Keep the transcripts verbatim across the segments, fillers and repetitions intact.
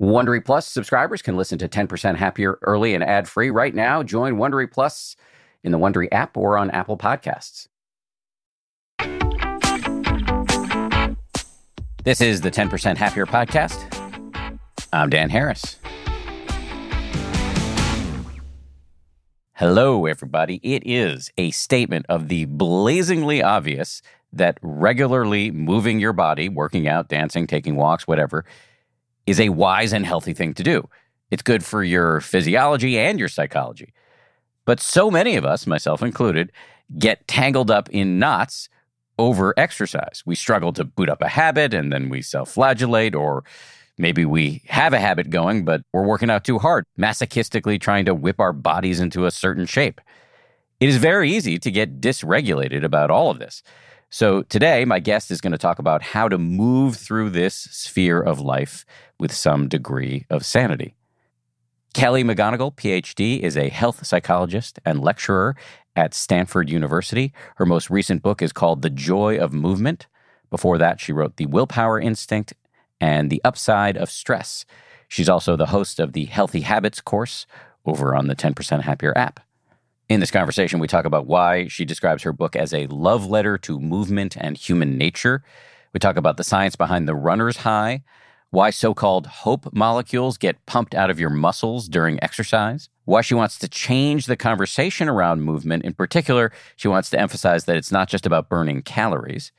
Wondery Plus subscribers can listen to ten percent Happier early and ad-free right now. Join Wondery Plus in the Wondery app or on Apple Podcasts. This is the ten percent Happier podcast. I'm Dan Harris. Hello, everybody. It is a statement of the blazingly obvious that regularly moving your body, working out, dancing, taking walks, whatever, is a wise and healthy thing to do. It's good for your physiology and your psychology. But so many of us, myself included, get tangled up in knots over exercise. We struggle to boot up a habit and then we self-flagellate, or maybe we have a habit going, but we're working out too hard, masochistically trying to whip our bodies into a certain shape. It is very easy to get dysregulated about all of this. So today, my guest is going to talk about how to move through this sphere of life with some degree of sanity. Kelly McGonigal, P H D, is a health psychologist and lecturer at Stanford University. Her most recent book is called The Joy of Movement. Before that, she wrote The Willpower Instinct and The Upside of Stress. She's also the host of the Healthy Habits course over on the ten percent Happier app. In this conversation, we talk about why she describes her book as a love letter to movement and human nature. We talk about the science behind the runner's high, why so-called hope molecules get pumped out of your muscles during exercise, why she wants to change the conversation around movement. In particular, she wants to emphasize that it's not just about burning calories.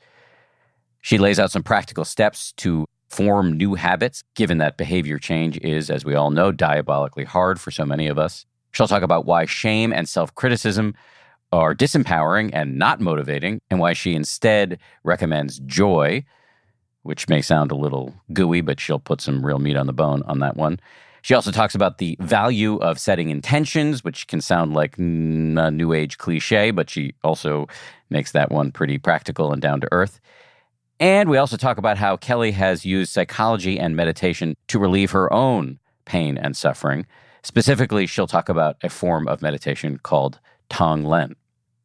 She lays out some practical steps to form new habits, given that behavior change is, as we all know, diabolically hard for so many of us. She'll talk about why shame and self-criticism are disempowering and not motivating, and why she instead recommends joy, which may sound a little gooey, but she'll put some real meat on the bone on that one. She also talks about the value of setting intentions, which can sound like a new age cliche, but she also makes that one pretty practical and down to earth. And we also talk about how Kelly has used psychology and meditation to relieve her own pain and suffering. Specifically, she'll talk about a form of meditation called Tonglen.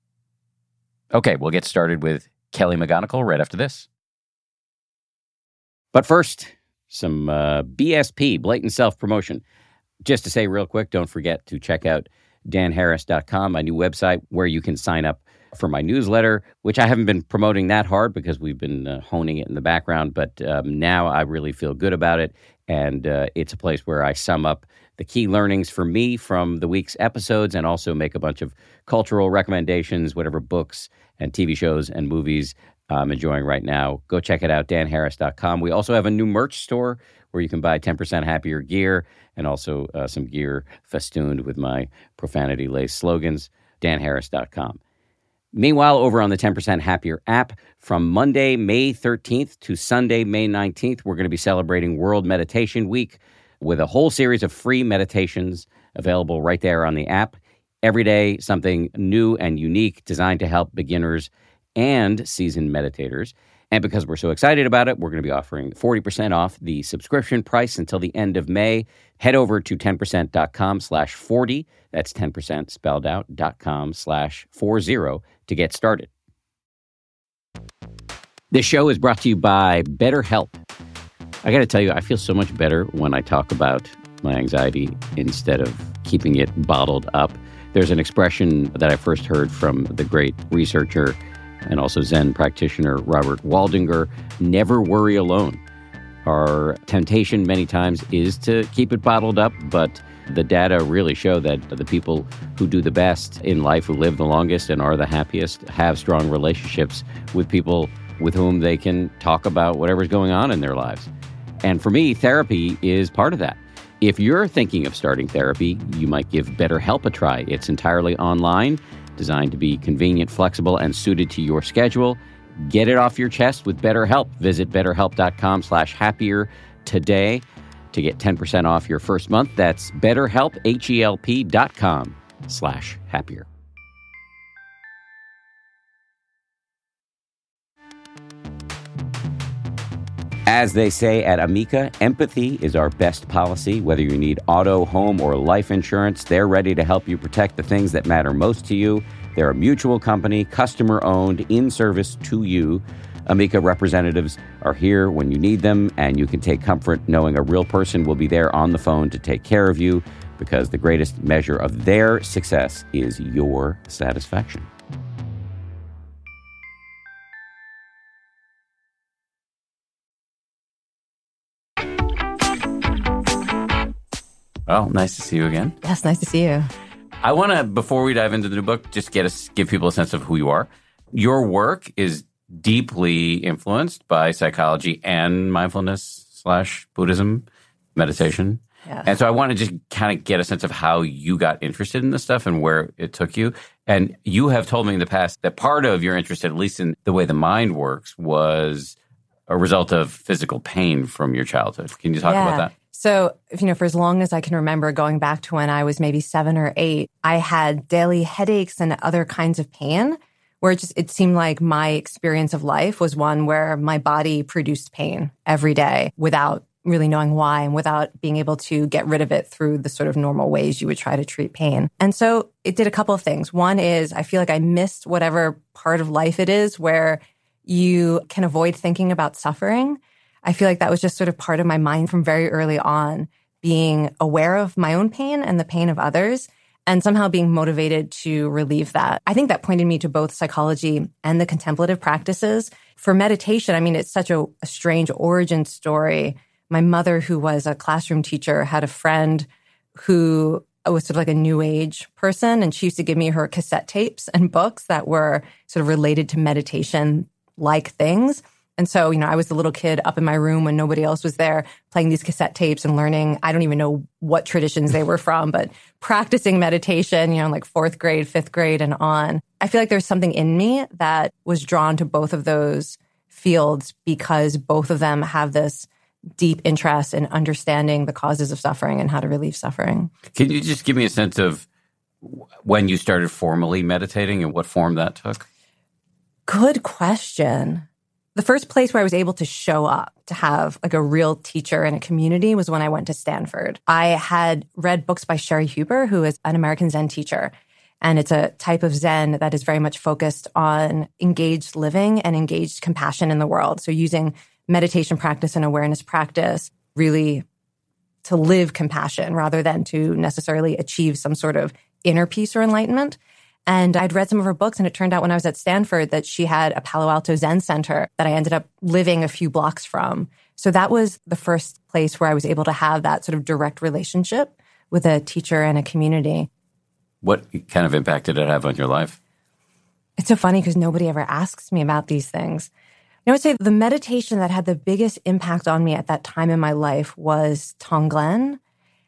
Okay, we'll get started with Kelly McGonigal right after this. But first, some uh, B S P, blatant self-promotion. Just to say real quick, don't forget to check out dan harris dot com, my new website, where you can sign up for my newsletter, which I haven't been promoting that hard because we've been uh, honing it in the background. But um, now I really feel good about it. And uh, it's a place where I sum up the key learnings for me from the week's episodes and also make a bunch of cultural recommendations, whatever books and T V shows and movies I'm enjoying right now. Go check it out, dan harris dot com. We also have a new merch store where you can buy ten percent Happier gear and also uh, some gear festooned with my profanity-laced slogans, dan harris dot com. Meanwhile, over on the ten percent Happier app, from Monday, May thirteenth to Sunday, May nineteenth, we're going to be celebrating World Meditation Week with a whole series of free meditations available right there on the app. Every day, something new and unique designed to help beginners and seasoned meditators. And because we're so excited about it, we're going to be offering forty percent off the subscription price until the end of May. Head over to ten percent dot com slash forty. That's ten percent spelled out, dot com slash forty to get started. This show is brought to you by BetterHelp. I got to tell you, I feel so much better when I talk about my anxiety instead of keeping it bottled up. There's an expression that I first heard from the great researcher and also Zen practitioner Robert Waldinger: never worry alone. Our temptation many times is to keep it bottled up, but the data really show that the people who do the best in life, who live the longest and are the happiest, have strong relationships with people with whom they can talk about whatever's going on in their lives. And for me, therapy is part of that. If you're thinking of starting therapy, you might give BetterHelp a try. It's entirely online, designed to be convenient, flexible, and suited to your schedule. Get it off your chest with BetterHelp. Visit betterhelp dot com slash happier today to get ten percent off your first month. That's betterhelp, H E L P dot com slash happier. As they say at Amica, empathy is our best policy. Whether you need auto, home, or life insurance, they're ready to help you protect the things that matter most to you. They're a mutual company, customer-owned, in service to you. Amica representatives are here when you need them, and you can take comfort knowing a real person will be there on the phone to take care of you, because the greatest measure of their success is your satisfaction. Well, nice to see you again. Yes, nice to see you. I want to, before we dive into the new book, just get us, give people a sense of who you are. Your work is deeply influenced by psychology and mindfulness slash Buddhism, meditation. Yeah. And so I want to just kind of get a sense of how you got interested in this stuff and where it took you. And you have told me in the past that part of your interest, at least in the way the mind works, was a result of physical pain from your childhood. Can you talk yeah. about that? So, you know, for as long as I can remember, going back to when I was maybe seven or eight, I had daily headaches and other kinds of pain where it just, it seemed like my experience of life was one where my body produced pain every day without really knowing why and without being able to get rid of it through the sort of normal ways you would try to treat pain. And so it did a couple of things. One is I feel like I missed whatever part of life it is where you can avoid thinking about suffering. I feel like that was just sort of part of my mind from very early on, being aware of my own pain and the pain of others, and somehow being motivated to relieve that. I think that pointed me to both psychology and the contemplative practices. For meditation, I mean, it's such a, a strange origin story. My mother, who was a classroom teacher, had a friend who was sort of like a new age person, and she used to give me her cassette tapes and books that were sort of related to meditation-like things. And so, you know, I was the little kid up in my room when nobody else was there playing these cassette tapes and learning. I don't even know what traditions they were from, but practicing meditation, you know, like fourth grade, fifth grade and on. I feel like there's something in me that was drawn to both of those fields because both of them have this deep interest in understanding the causes of suffering and how to relieve suffering. Can you just give me a sense of when you started formally meditating and what form that took? Good question. The first place where I was able to show up, to have like a real teacher and a community, was when I went to Stanford. I had read books by Sherry Huber, who is an American Zen teacher. And it's a type of Zen that is very much focused on engaged living and engaged compassion in the world. So using meditation practice and awareness practice really to live compassion rather than to necessarily achieve some sort of inner peace or enlightenment. And I'd read some of her books, and it turned out when I was at Stanford that she had a Palo Alto Zen center that I ended up living a few blocks from. So that was the first place where I was able to have that sort of direct relationship with a teacher and a community. What kind of impact did it have on your life? It's so funny because nobody ever asks me about these things. I would say the meditation that had the biggest impact on me at that time in my life was Tonglen,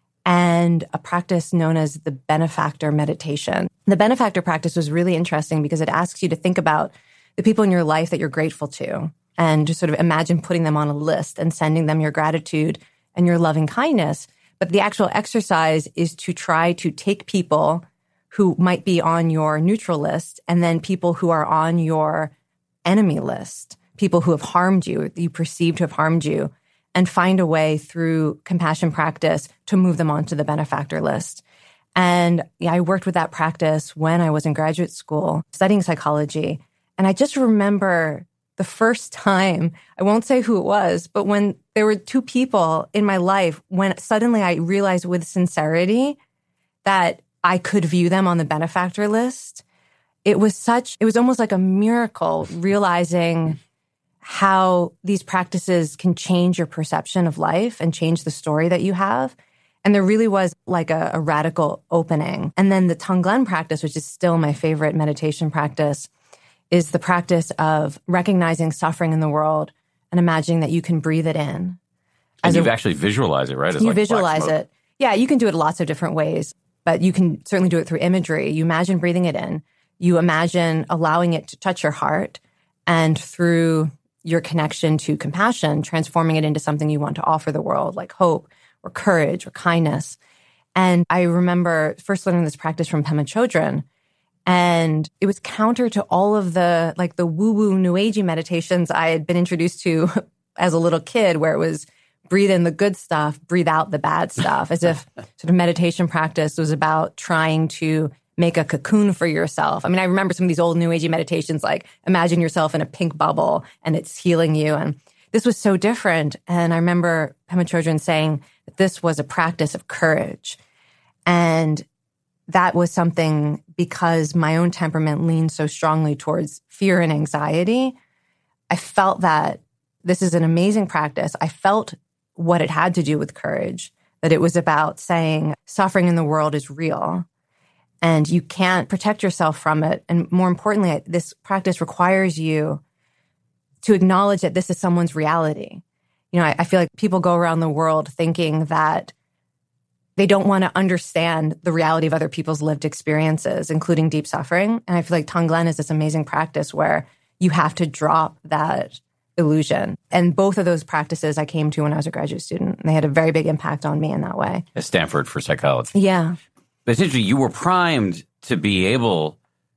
and a practice known as the benefactor meditation. The benefactor practice was really interesting because it asks you to think about the people in your life that you're grateful to and just sort of imagine putting them on a list and sending them your gratitude and your loving kindness. But the actual exercise is to try to take people who might be on your neutral list and then people who are on your enemy list, people who have harmed you, that you perceive to have harmed you, and find a way through compassion practice to move them onto the benefactor list. And yeah, I worked with that practice when I was in graduate school studying psychology. And I just remember the first time, I won't say who it was, but when there were two people in my life, when suddenly I realized with sincerity that I could view them on the benefactor list, it was such, it was almost like a miracle realizing how these practices can change your perception of life and change the story that you have. And there really was like a, a radical opening. And then the Tonglen practice, which is still my favorite meditation practice, is the practice of recognizing suffering in the world and imagining that you can breathe it in. And you've a, actually visualized it, right? As you like visualize it. Yeah, you can do it lots of different ways, but you can certainly do it through imagery. You imagine breathing it in. You imagine allowing it to touch your heart, and through your connection to compassion, transforming it into something you want to offer the world, like hope or courage or kindness. And I remember first learning this practice from Pema Chodron, and it was counter to all of the like the woo-woo new agey meditations I had been introduced to as a little kid, where it was breathe in the good stuff, breathe out the bad stuff, as if sort of meditation practice was about trying to make a cocoon for yourself. I mean, I remember some of these old New Agey meditations, like imagine yourself in a pink bubble and it's healing you. And this was so different. And I remember Pema Chodron saying that this was a practice of courage. And that was something, because my own temperament leaned so strongly towards fear and anxiety, I felt that this is an amazing practice. I felt what it had to do with courage, that it was about saying suffering in the world is real and you can't protect yourself from it. And more importantly, this practice requires you to acknowledge that this is someone's reality. You know, I, I feel like people go around the world thinking that they don't want to understand the reality of other people's lived experiences, including deep suffering. And I feel like Tonglen is this amazing practice where you have to drop that illusion. And both of those practices I came to when I was a graduate student. And they had a very big impact on me in that way. At Stanford for psychology. Yeah. But essentially, you were primed to be able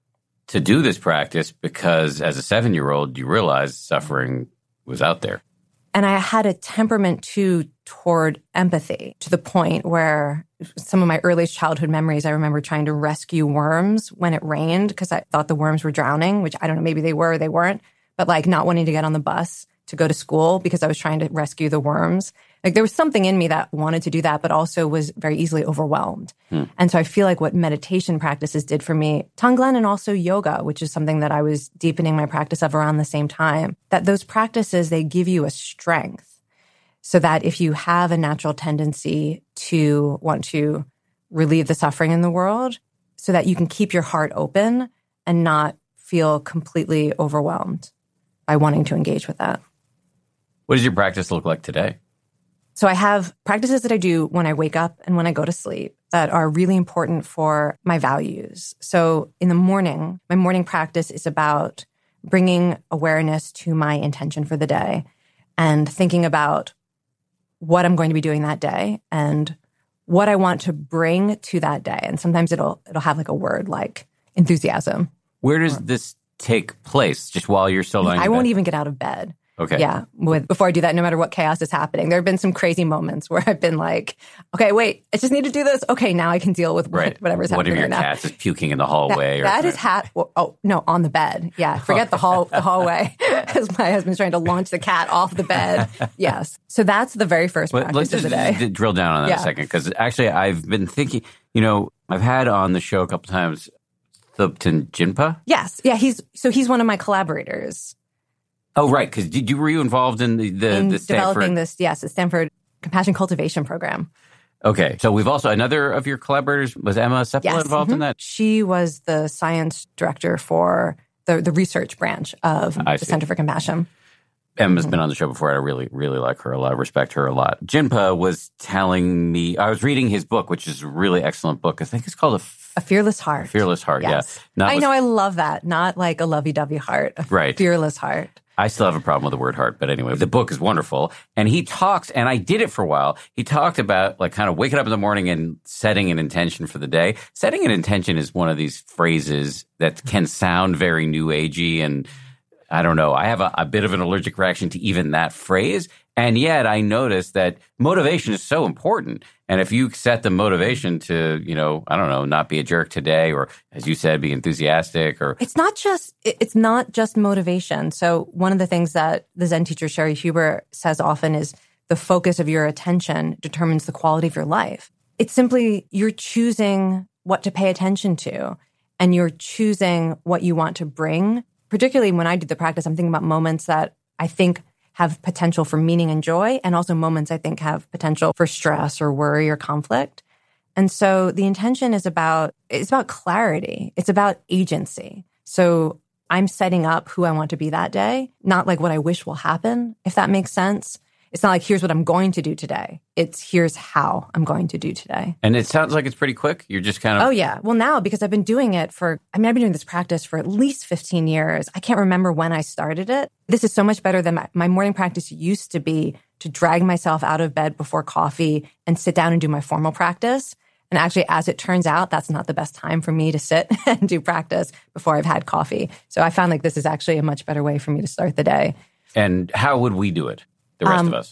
to do this practice because as a seven-year-old, you realized suffering was out there. And I had a temperament, too, toward empathy, to the point where some of my earliest childhood memories, I remember trying to rescue worms when it rained because I thought the worms were drowning, which I don't know, maybe they were or they weren't, but like not wanting to get on the bus to go to school because I was trying to rescue the worms. Like there was something in me that wanted to do that, but also was very easily overwhelmed. Hmm. And so I feel like what meditation practices did for me, Tonglen and also yoga, which is something that I was deepening my practice of around the same time, that those practices, they give you a strength so that if you have a natural tendency to want to relieve the suffering in the world, so that you can keep your heart open and not feel completely overwhelmed by wanting to engage with that. What does your practice look like today? So I have practices that I do when I wake up and when I go to sleep that are really important for my values. So in the morning, my morning practice is about bringing awareness to my intention for the day and thinking about what I'm going to be doing that day and what I want to bring to that day. And sometimes it'll it'll have like a word like enthusiasm. Where does this take place? Just while you're still lying in I won't bed? even get out of bed. Okay. Yeah. With, before I do that, no matter what chaos is happening, there have been some crazy moments where I've been like, okay, wait, I just need to do this. Okay, now I can deal with what, right. whatever's What happening if your right now. cat's is puking in the hallway? That, or that is hat. Oh, no, on the bed. Yeah. Forget the hall, the hallway. As my husband's trying to launch the cat off the bed. Yes. So that's the very first But practice let's just, of the day. just drill down on that Yeah. a second, because actually I've been thinking, you know, I've had on the show a couple times Thubten Jinpa. Yes. Yeah. He's, so he's one of my collaborators. Oh, right. Because did you were you involved in the the, in the Stanford? developing this, yes, the Stanford Compassion Cultivation Program. Okay. So we've also, another of your collaborators, was Emma Seppala Yes. involved Mhm. in that? She was the science director for the, the research branch of I the see. Center for Compassion. Emma's been on the show before. I really, really like her a lot. Respect her a lot. Jinpa was telling me, I was reading his book, which is a really excellent book. I think it's called A, F- A Fearless Heart. Fearless Heart. Yes. Yeah. Not I with- know, I love that. Not like a lovey-dovey heart. A Right. fearless heart. I still have a problem with the word heart, but anyway, the book is wonderful. And he talks, and I did it for a while. He talked about like kind of waking up in the morning and setting an intention for the day. Setting an intention is one of these phrases that can sound very new agey. And I don't know, I have a, a bit of an allergic reaction to even that phrase. And yet I noticed that motivation is so important. And if you set the motivation to, you know, I don't know, not be a jerk today, or as you said, be enthusiastic, or It's not just it- it's not just motivation. So one of the things that the Zen teacher Sherry Huber says often is the focus of your attention determines the quality of your life. It's simply you're choosing what to pay attention to, and you're choosing what you want to bring. Particularly when I do the practice, I'm thinking about moments that I think have potential for meaning and joy, and also moments I think have potential for stress or worry or conflict. And so the intention is about, it's about clarity. It's about agency. So I'm setting up who I want to be that day, not like what I wish will happen, if that makes sense. It's not like, here's what I'm going to do today. It's here's how I'm going to do today. and it sounds like it's pretty quick. You're just kind of, Oh, yeah. Well, now, because I've been doing it for, I mean, I've been doing this practice for at least fifteen years. I can't remember when I started it. This is so much better than my, my morning practice used to be to drag myself out of bed before coffee and sit down and do my formal practice. And actually, as it turns out, that's not the best time for me to sit and do practice before I've had coffee. So I found like this is actually a much better way for me to start the day. and how would we do it? The rest Um, of us.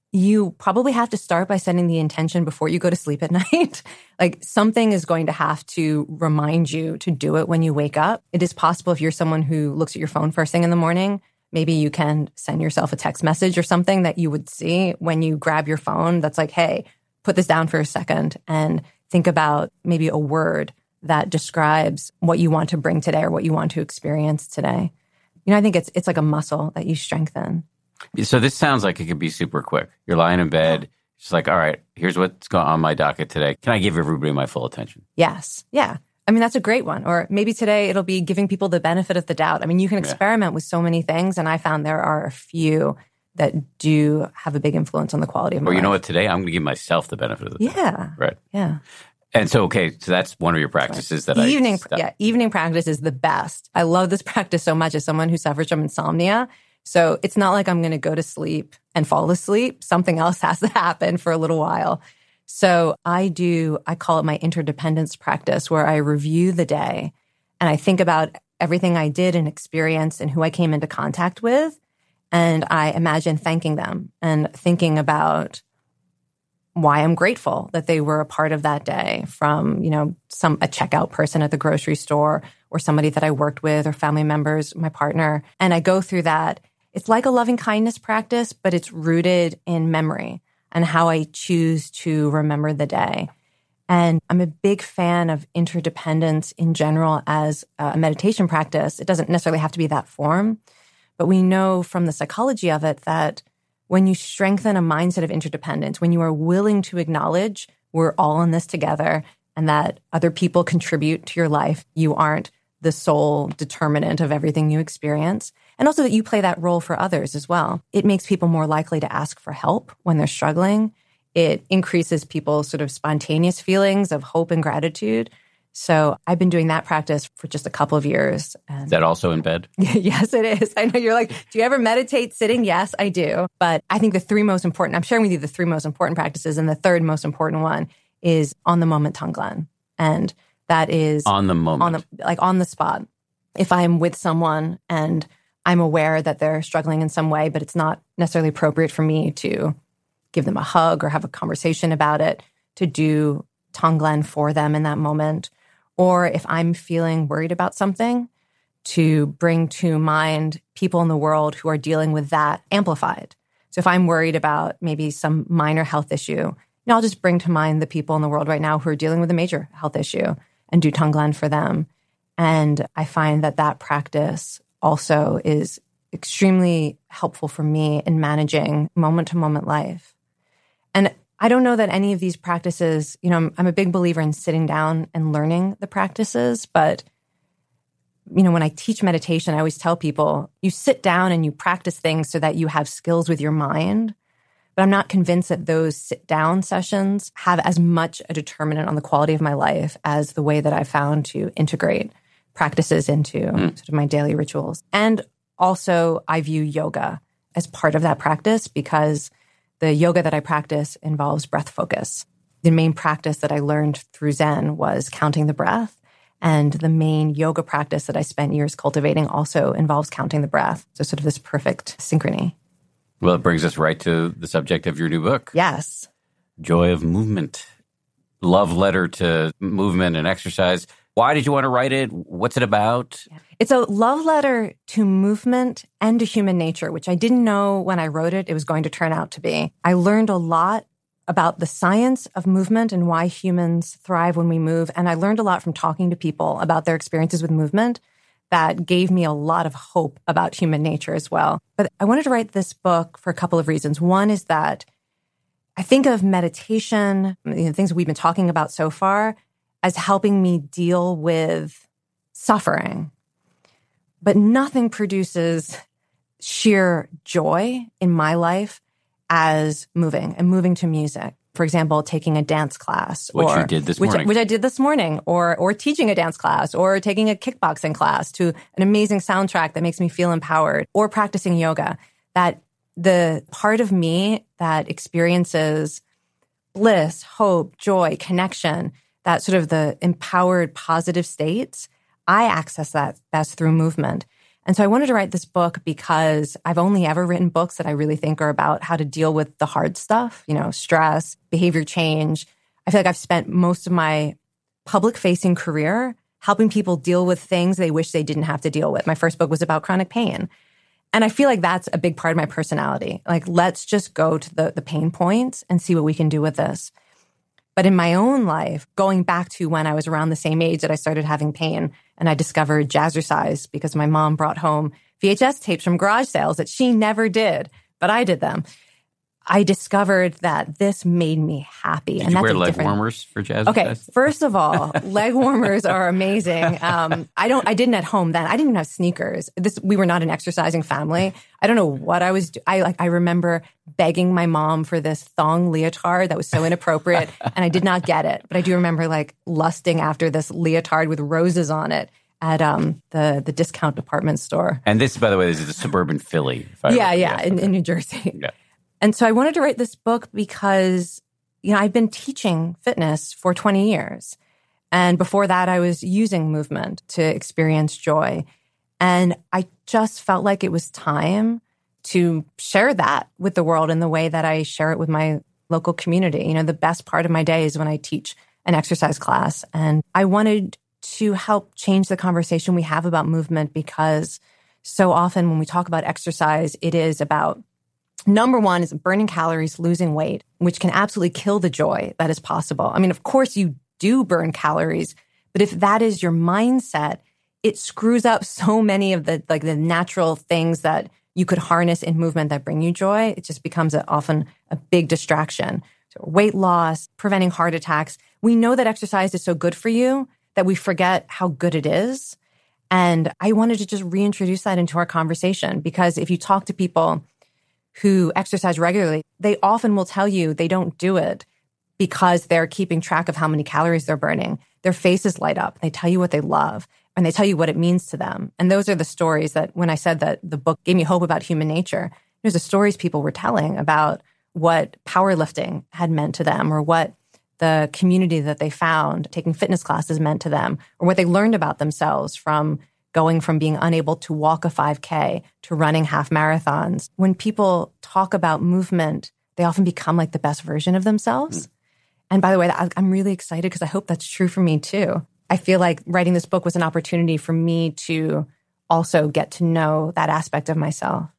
you probably have to start by setting the intention before you go to sleep at night. Like something is going to have to remind you to do it when you wake up. It is possible if you're someone who looks at your phone first thing in the morning, maybe you can send yourself a text message or something that you would see when you grab your phone that's like, hey, put this down for a second and think about maybe a word that describes what you want to bring today or what you want to experience today. You know, I think it's it's like a muscle that you strengthen. So this sounds like it could be super quick. You're lying in bed. It's like, all right, here's what's going on my docket today. Can I give everybody my full attention? Yes. Yeah. I mean, that's a great one. Or maybe today it'll be giving people the benefit of the doubt. I mean, you can experiment yeah. with so many things. And I found there are a few that do have a big influence on the quality of my life. Or you know what? Today I'm going to give myself the benefit of the doubt. Yeah. Right. Yeah. And so, okay, so that's one of your practices right. that evening, I... Stop. Yeah, evening practice is the best. I love this practice so much as someone who suffers from insomnia. So it's not like I'm going to go to sleep and fall asleep. Something else has to happen for a little while. So I do, I call it my interdependence practice, where I review the day and I think about everything I did and experienced and who I came into contact with. And I imagine thanking them and thinking about why I'm grateful that they were a part of that day, from, you know, some a checkout person at the grocery store or somebody that I worked with or family members, my partner. And I go through that. It's like a loving kindness practice, but it's rooted in memory and how I choose to remember the day. And I'm a big fan of interdependence in general as a meditation practice. It doesn't necessarily have to be that form, but we know from the psychology of it that when you strengthen a mindset of interdependence, when you are willing to acknowledge we're all in this together and that other people contribute to your life, you aren't the sole determinant of everything you experience, and also that you play that role for others as well. It makes people more likely to ask for help when they're struggling. It increases people's sort of spontaneous feelings of hope and gratitude. So I've been doing that practice for just a couple of years. And is that also in bed? Yes, it is. I know you're like, do you ever meditate sitting? Yes, I do. But I think the three most important, I'm sharing with you the three most important practices. And the third most important one is on the moment Tonglen. And that is on the moment, on the, like on the spot. If I'm with someone and I'm aware that they're struggling in some way, but it's not necessarily appropriate for me to give them a hug or have a conversation about it, to do Tonglen for them in that moment. Or if I'm feeling worried about something, to bring to mind people in the world who are dealing with that amplified. So if I'm worried about maybe some minor health issue, you know, I'll just bring to mind the people in the world right now who are dealing with a major health issue and do Tonglen for them. And I find that that practice also is extremely helpful for me in managing moment-to-moment life. And I don't know that any of these practices, you know, I'm, I'm a big believer in sitting down and learning the practices, but, you know, when I teach meditation, I always tell people, you sit down and you practice things so that you have skills with your mind. But I'm not convinced that those sit-down sessions have as much a determinant on the quality of my life as the way that I found to integrate practices into mm. sort of my daily rituals. And also, I view yoga as part of that practice because the yoga that I practice involves breath focus. The main practice that I learned through Zen was counting the breath. And the main yoga practice that I spent years cultivating also involves counting the breath. So sort of this perfect synchrony. Well, it brings us right to the subject of your new book. Yes. Joy of Movement. Love letter to movement and exercise. Why did you want to write it? What's it about? It's a love letter to movement and to human nature, which I didn't know when I wrote it it was going to turn out to be. I learned a lot about the science of movement and why humans thrive when we move. And I learned a lot from talking to people about their experiences with movement that gave me a lot of hope about human nature as well. But I wanted to write this book for a couple of reasons. One is that I think of meditation, you know, things we've been talking about so far, as helping me deal with suffering. But nothing produces sheer joy in my life as moving and moving to music. For example, taking a dance class. Which or, you did this which, morning. Which I did this morning. Or or teaching a dance class. Or taking a kickboxing class to an amazing soundtrack that makes me feel empowered. Or practicing yoga. That the part of me that experiences bliss, hope, joy, connection, that sort of the empowered positive states, I access that best through movement. And so I wanted to write this book because I've only ever written books that I really think are about how to deal with the hard stuff, you know, stress, behavior change. I feel like I've spent most of my public-facing career helping people deal with things they wish they didn't have to deal with. My first book was about chronic pain. And I feel like that's a big part of my personality. Like, let's just go to the, the pain points and see what we can do with this. But in my own life, going back to when I was around the same age that I started having pain and I discovered jazzercise because my mom brought home V H S tapes from garage sales that she never did, but I did them. I discovered that this made me happy. Did and you that's wear a leg different... warmers for jazz? Okay, first of all, leg warmers are amazing. Um, I don't. I didn't at home then. I didn't even have sneakers. This we were not an exercising family. I don't know what I was. Do- I like. I remember begging my mom for this thong leotard that was so inappropriate, and I did not get it. But I do remember like lusting after this leotard with roses on it at um, the the discount department store. And this, by the way, this is a suburban Philly. If I yeah, remember. yeah, in, in New Jersey. Yeah. And so I wanted to write this book because, you know, I've been teaching fitness for twenty years. And before that, I was using movement to experience joy. And I just felt like it was time to share that with the world in the way that I share it with my local community. You know, the best part of my day is when I teach an exercise class. And I wanted to help change the conversation we have about movement because so often when we talk about exercise, it is about number one is burning calories, losing weight, which can absolutely kill the joy that is possible. I mean, of course you do burn calories, but if that is your mindset, it screws up so many of the like the natural things that you could harness in movement that bring you joy. It just becomes a, often a big distraction. So weight loss, preventing heart attacks. We know that exercise is so good for you that we forget how good it is. And I wanted to just reintroduce that into our conversation because if you talk to people who exercise regularly, they often will tell you they don't do it because they're keeping track of how many calories they're burning. Their faces light up. They tell you what they love and they tell you what it means to them. And those are the stories that when I said that the book gave me hope about human nature, there's the stories people were telling about what powerlifting had meant to them or what the community that they found taking fitness classes meant to them or what they learned about themselves from going from being unable to walk a five K to running half marathons. When people talk about movement, they often become like the best version of themselves. Mm. And by the way, I'm really excited because I hope that's true for me too. I feel like writing this book was an opportunity for me to also get to know that aspect of myself.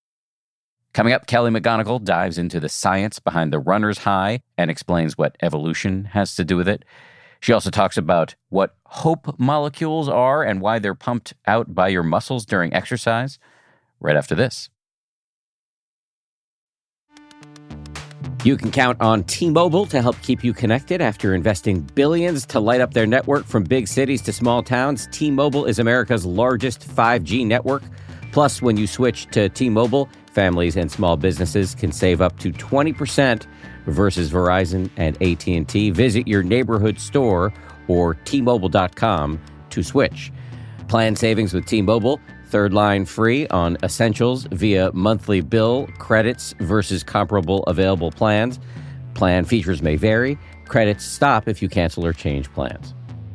Coming up, Kelly McGonigal dives into the science behind the runner's high and explains what evolution has to do with it. She also talks about what hope molecules are and why they're pumped out by your muscles during exercise. Right after this. You can count on T-Mobile to help keep you connected after investing billions to light up their network from big cities to small towns. T-Mobile is America's largest five G network. Plus, when you switch to T-Mobile, families and small businesses can save up to twenty percent versus Verizon and A T and T. Visit your neighborhood store or T Mobile dot com to switch. Plan savings with T-Mobile. Third line free on essentials via monthly bill credits versus comparable available plans. Plan features may vary. Credits stop if you cancel or change plans.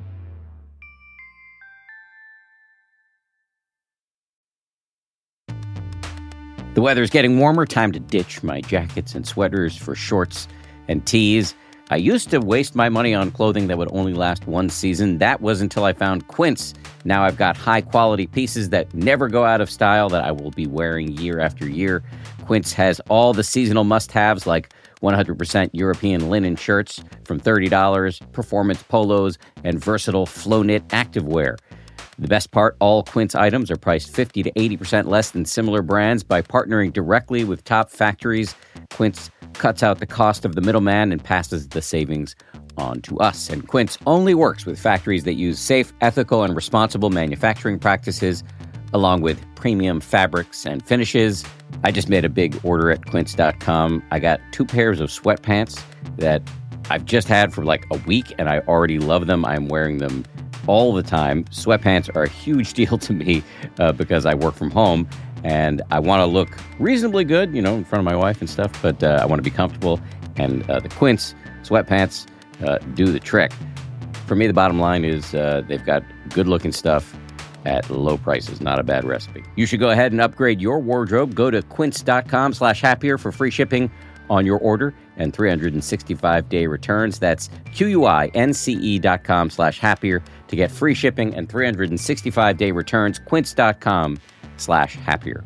The weather's getting warmer. Time to ditch my jackets and sweaters for shorts and tees. I used to waste my money on clothing that would only last one season. That was until I found Quince. Now I've got high-quality pieces that never go out of style that I will be wearing year after year. Quince has all the seasonal must-haves like one hundred percent European linen shirts from thirty dollars, performance polos, and versatile flow-knit activewear. The best part, all Quince items are priced fifty to eighty percent less than similar brands. By partnering directly with top factories, Quince cuts out the cost of the middleman and passes the savings on to us. And Quince only works with factories that use safe, ethical, and responsible manufacturing practices, along with premium fabrics and finishes. I just made a big order at quince dot com. I got two pairs of sweatpants that I've just had for like a week, and I already love them. I'm wearing them all the time. Sweatpants are a huge deal to me uh, because I work from home and I want to look reasonably good, you know, in front of my wife and stuff, but uh, I want to be comfortable. And uh, the Quince sweatpants uh, do the trick. For me, the bottom line is uh, they've got good looking stuff at low prices. Not a bad recipe. You should go ahead and upgrade your wardrobe. Go to quince.com slash happier for free shipping on your order and three hundred sixty-five day returns. That's Q-U-I-N-C-E dot com slash happier to get free shipping and three hundred sixty-five day returns. Quince.com slash happier.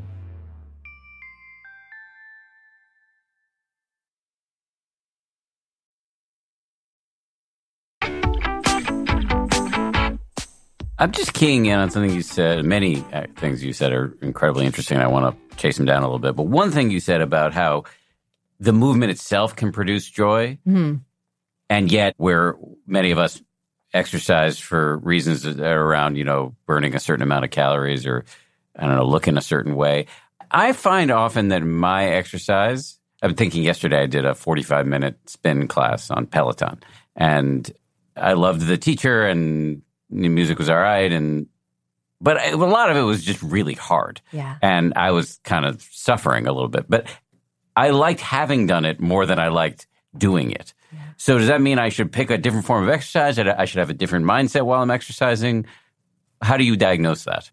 I'm just keying in on something you said. Many things you said are incredibly interesting. I want to chase them down a little bit. But one thing you said about how the movement itself can produce joy, mm-hmm. and yet where many of us exercise for reasons that are around, you know, burning a certain amount of calories or, I don't know, looking a certain way. I find often that my exercise, I'm thinking yesterday I did a forty-five minute spin class on Peloton. And I loved the teacher and the music was all right, and but a lot of it was just really hard. Yeah. And I was kind of suffering a little bit. But I liked having done it more than I liked doing it. Yeah. So does that mean I should pick a different form of exercise? That I should have a different mindset while I'm exercising? How do you diagnose that?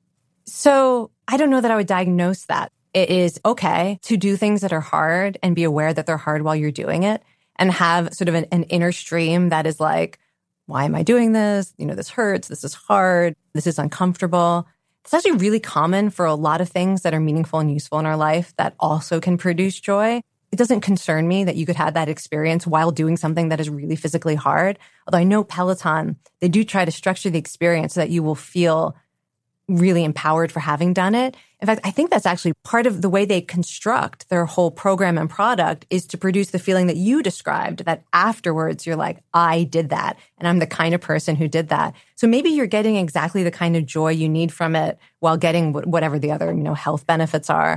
So I don't know that I would diagnose that. It is okay to do things that are hard and be aware that they're hard while you're doing it and have sort of an, an inner stream that is like, why am I doing this? You know, this hurts. This is hard. This is uncomfortable. It's actually really common for a lot of things that are meaningful and useful in our life that also can produce joy. It doesn't concern me that you could have that experience while doing something that is really physically hard. Although I know Peloton, they do try to structure the experience so that you will feel really empowered for having done it. In fact, I think that's actually part of the way they construct their whole program and product is to produce the feeling that you described, that afterwards you're like, I did that, and I'm the kind of person who did that. So maybe you're getting exactly the kind of joy you need from it while getting whatever the other, you know, health benefits are.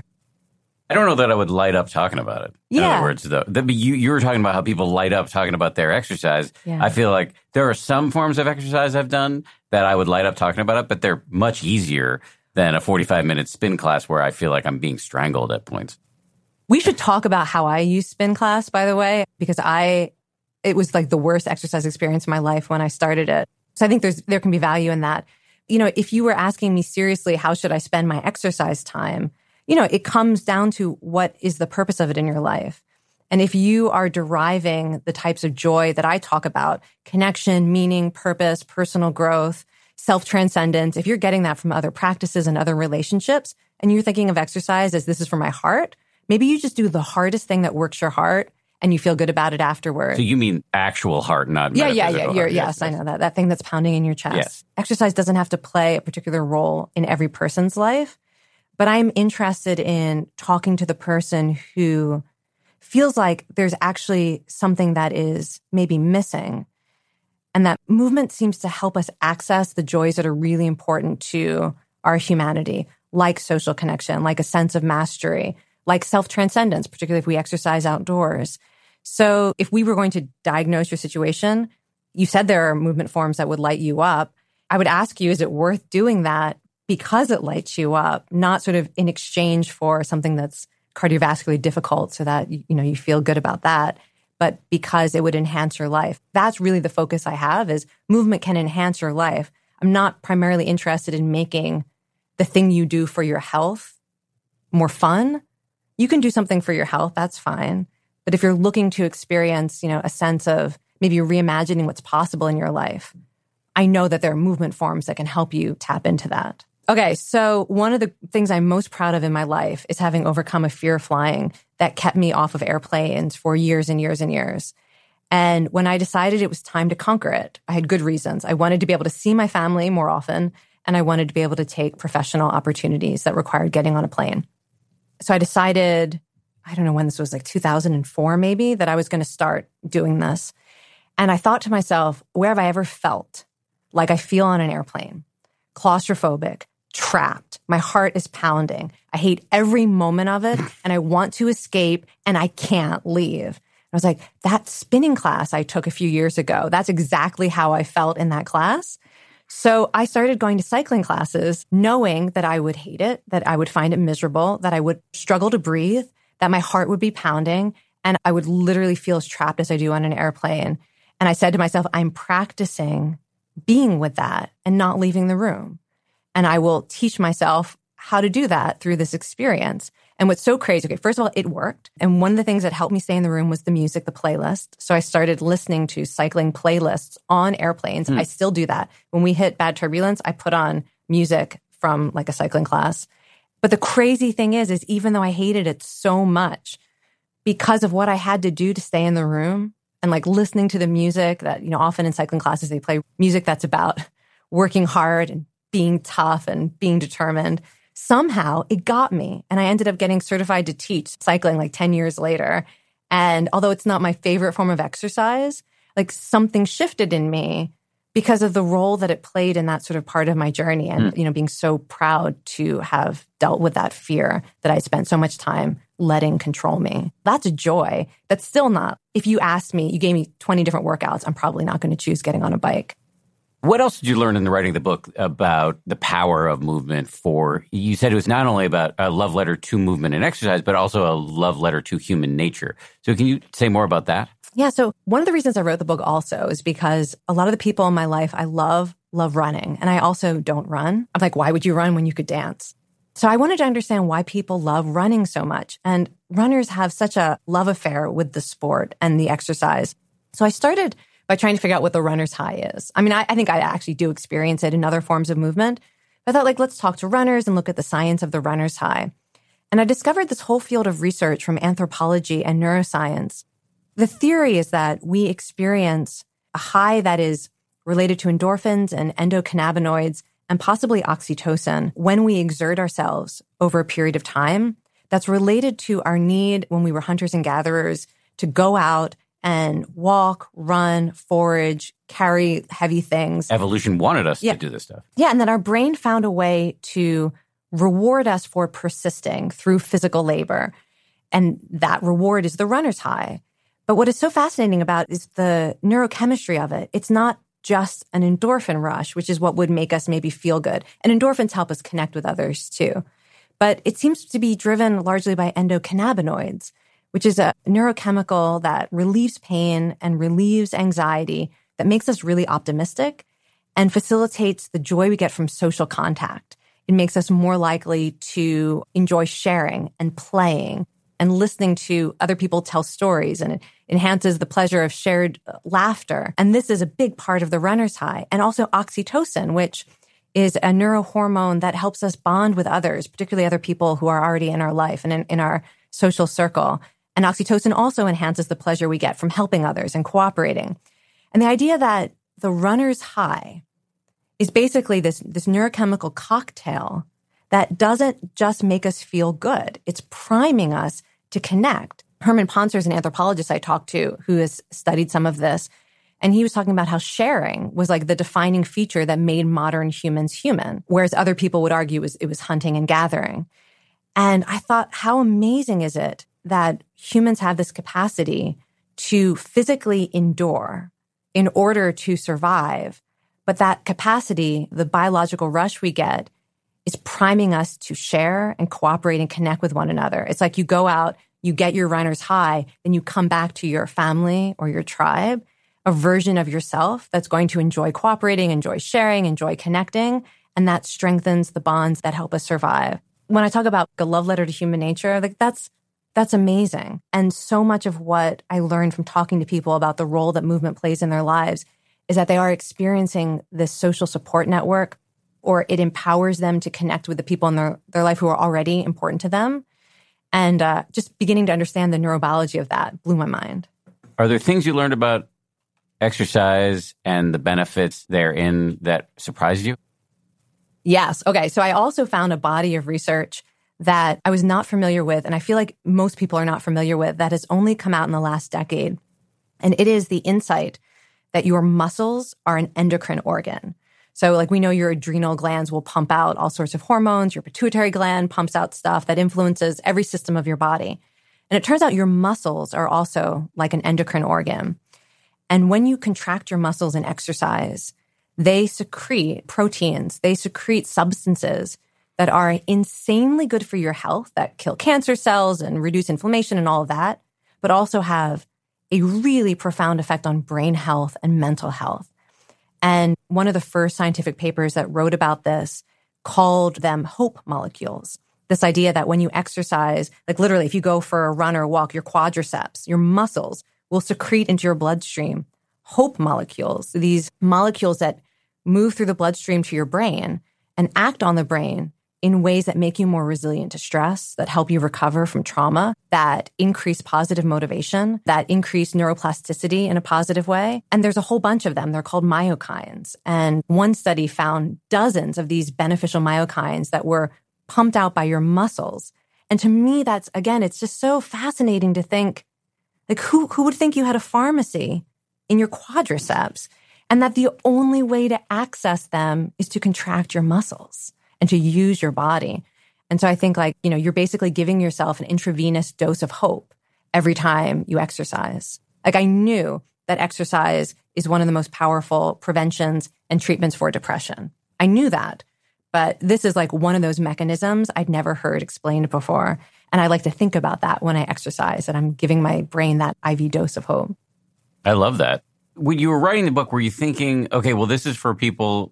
I don't know that I would light up talking about it. In yeah. other words, though, the, you, you were talking about how people light up talking about their exercise. Yeah. I feel like there are some forms of exercise I've done that I would light up talking about it, but they're much easier than a forty-five minute spin class where I feel like I'm being strangled at points. We should talk about how I use spin class, by the way, because I, it was like the worst exercise experience in my life when I started it. So I think there's, there can be value in that. You know, if you were asking me seriously, how should I spend my exercise time? You know, it comes down to what is the purpose of it in your life. And if you are deriving the types of joy that I talk about, connection, meaning, purpose, personal growth, self-transcendence, if you're getting that from other practices and other relationships, and you're thinking of exercise as this is for my heart, maybe you just do the hardest thing that works your heart and you feel good about it afterward. So you mean actual heart, not yeah, yeah, yeah. metaphysical You're, heart. yes, Yes, I yes. know that. That thing that's pounding in your chest. Yes. Exercise doesn't have to play a particular role in every person's life. But I'm interested in talking to the person who feels like there's actually something that is maybe missing. And that movement seems to help us access the joys that are really important to our humanity, like social connection, like a sense of mastery, like self-transcendence, particularly if we exercise outdoors. So if we were going to diagnose your situation, you said there are movement forms that would light you up. I would ask you, is it worth doing that because it lights you up, not sort of in exchange for something that's cardiovascularly difficult so that, you know, you feel good about that, but because it would enhance your life. That's really the focus I have is movement can enhance your life. I'm not primarily interested in making the thing you do for your health more fun. You can do something for your health, that's fine. But if you're looking to experience, you know, a sense of maybe reimagining what's possible in your life, I know that there are movement forms that can help you tap into that. Okay, so one of the things I'm most proud of in my life is having overcome a fear of flying that kept me off of airplanes for years and years and years. And when I decided it was time to conquer it, I had good reasons. I wanted to be able to see my family more often, and I wanted to be able to take professional opportunities that required getting on a plane. So I decided, I don't know when this was, like two thousand four maybe, that I was going to start doing this. And I thought to myself, where have I ever felt like I feel on an airplane? Claustrophobic, trapped. My heart is pounding. I hate every moment of it, and I want to escape, and I can't leave. I was like, that spinning class I took a few years ago, that's exactly how I felt in that class. So I started going to cycling classes knowing that I would hate it, that I would find it miserable, that I would struggle to breathe, that my heart would be pounding, and I would literally feel as trapped as I do on an airplane. And I said to myself, I'm practicing being with that and not leaving the room. And I will teach myself how to do that through this experience. And what's so crazy, okay, first of all, it worked. And one of the things that helped me stay in the room was the music, the playlist. So I started listening to cycling playlists on airplanes. Mm. I still do that. When we hit bad turbulence, I put on music from like a cycling class. But the crazy thing is, is even though I hated it so much, because of what I had to do to stay in the room and like listening to the music that, you know, often in cycling classes, they play music that's about working hard and being tough and being determined. Somehow it got me. And I ended up getting certified to teach cycling like ten years later. And although it's not my favorite form of exercise, like something shifted in me because of the role that it played in that sort of part of my journey. And, mm. you know, being so proud to have dealt with that fear that I spent so much time letting control me. That's a joy. That's still not, if you asked me, you gave me twenty different workouts, I'm probably not going to choose getting on a bike. What else did you learn in the writing of the book about the power of movement for, you said it was not only about a love letter to movement and exercise, but also a love letter to human nature. So can you say more about that? Yeah. So one of the reasons I wrote the book also is because a lot of the people in my life I love, love running. And I also don't run. I'm like, why would you run when you could dance? So I wanted to understand why people love running so much. And runners have such a love affair with the sport and the exercise. So I started by trying to figure out what the runner's high is. I mean, I, I think I actually do experience it in other forms of movement. But I thought, like, let's talk to runners and look at the science of the runner's high. And I discovered this whole field of research from anthropology and neuroscience. The theory is that we experience a high that is related to endorphins and endocannabinoids and possibly oxytocin when we exert ourselves over a period of time. That's related to our need when we were hunters and gatherers to go out and walk, run, forage, carry heavy things. Evolution wanted us yeah. to do this stuff. Yeah, and then our brain found a way to reward us for persisting through physical labor. And that reward is the runner's high. But what is so fascinating about is the neurochemistry of it. It's not just an endorphin rush, which is what would make us maybe feel good. And endorphins help us connect with others too. But it seems to be driven largely by endocannabinoids, which is a neurochemical that relieves pain and relieves anxiety, that makes us really optimistic and facilitates the joy we get from social contact. It makes us more likely to enjoy sharing and playing and listening to other people tell stories, and it enhances the pleasure of shared laughter. And this is a big part of the runner's high. And also oxytocin, which is a neurohormone that helps us bond with others, particularly other people who are already in our life and in, in our social circle. And oxytocin also enhances the pleasure we get from helping others and cooperating. And the idea that the runner's high is basically this, this neurochemical cocktail that doesn't just make us feel good. It's priming us to connect. Herman Ponzer is an anthropologist I talked to who has studied some of this. And he was talking about how sharing was like the defining feature that made modern humans human, whereas other people would argue it was, it was hunting and gathering. And I thought, how amazing is it that humans have this capacity to physically endure in order to survive, but that capacity, the biological rush we get, is priming us to share and cooperate and connect with one another. It's like you go out, you get your runner's high, then you come back to your family or your tribe, a version of yourself that's going to enjoy cooperating, enjoy sharing, enjoy connecting, and that strengthens the bonds that help us survive. When I talk about a love letter to human nature, like that's that's amazing. And so much of what I learned from talking to people about the role that movement plays in their lives is that they are experiencing this social support network, or it empowers them to connect with the people in their, their life who are already important to them. And uh, just beginning to understand the neurobiology of that blew my mind. Are there things you learned about exercise and the benefits therein that surprised you? Yes. Okay. So I also found a body of research that I was not familiar with, and I feel like most people are not familiar with, that has only come out in the last decade. And it is the insight that your muscles are an endocrine organ. So like we know your adrenal glands will pump out all sorts of hormones. Your pituitary gland pumps out stuff that influences every system of your body. And it turns out your muscles are also like an endocrine organ. And when you contract your muscles in exercise, they secrete proteins, they secrete substances that are insanely good for your health, that kill cancer cells and reduce inflammation and all of that, but also have a really profound effect on brain health and mental health. And one of the first scientific papers that wrote about this called them hope molecules. This idea that when you exercise, like literally if you go for a run or a walk, your quadriceps, your muscles will secrete into your bloodstream hope molecules, these molecules that move through the bloodstream to your brain and act on the brain in ways that make you more resilient to stress, that help you recover from trauma, that increase positive motivation, that increase neuroplasticity in a positive way. And there's a whole bunch of them. They're called myokines. And one study found dozens of these beneficial myokines that were pumped out by your muscles. And to me, that's, again, it's just so fascinating to think, like, who, who would think you had a pharmacy in your quadriceps and that the only way to access them is to contract your muscles and to use your body. And so I think, like, you know, you're basically giving yourself an intravenous dose of hope every time you exercise. Like, I knew that exercise is one of the most powerful preventions and treatments for depression. I knew that. But this is like one of those mechanisms I'd never heard explained before. And I like to think about that when I exercise, that I'm giving my brain that I V dose of hope. I love that. When you were writing the book, were you thinking, okay, well, this is for people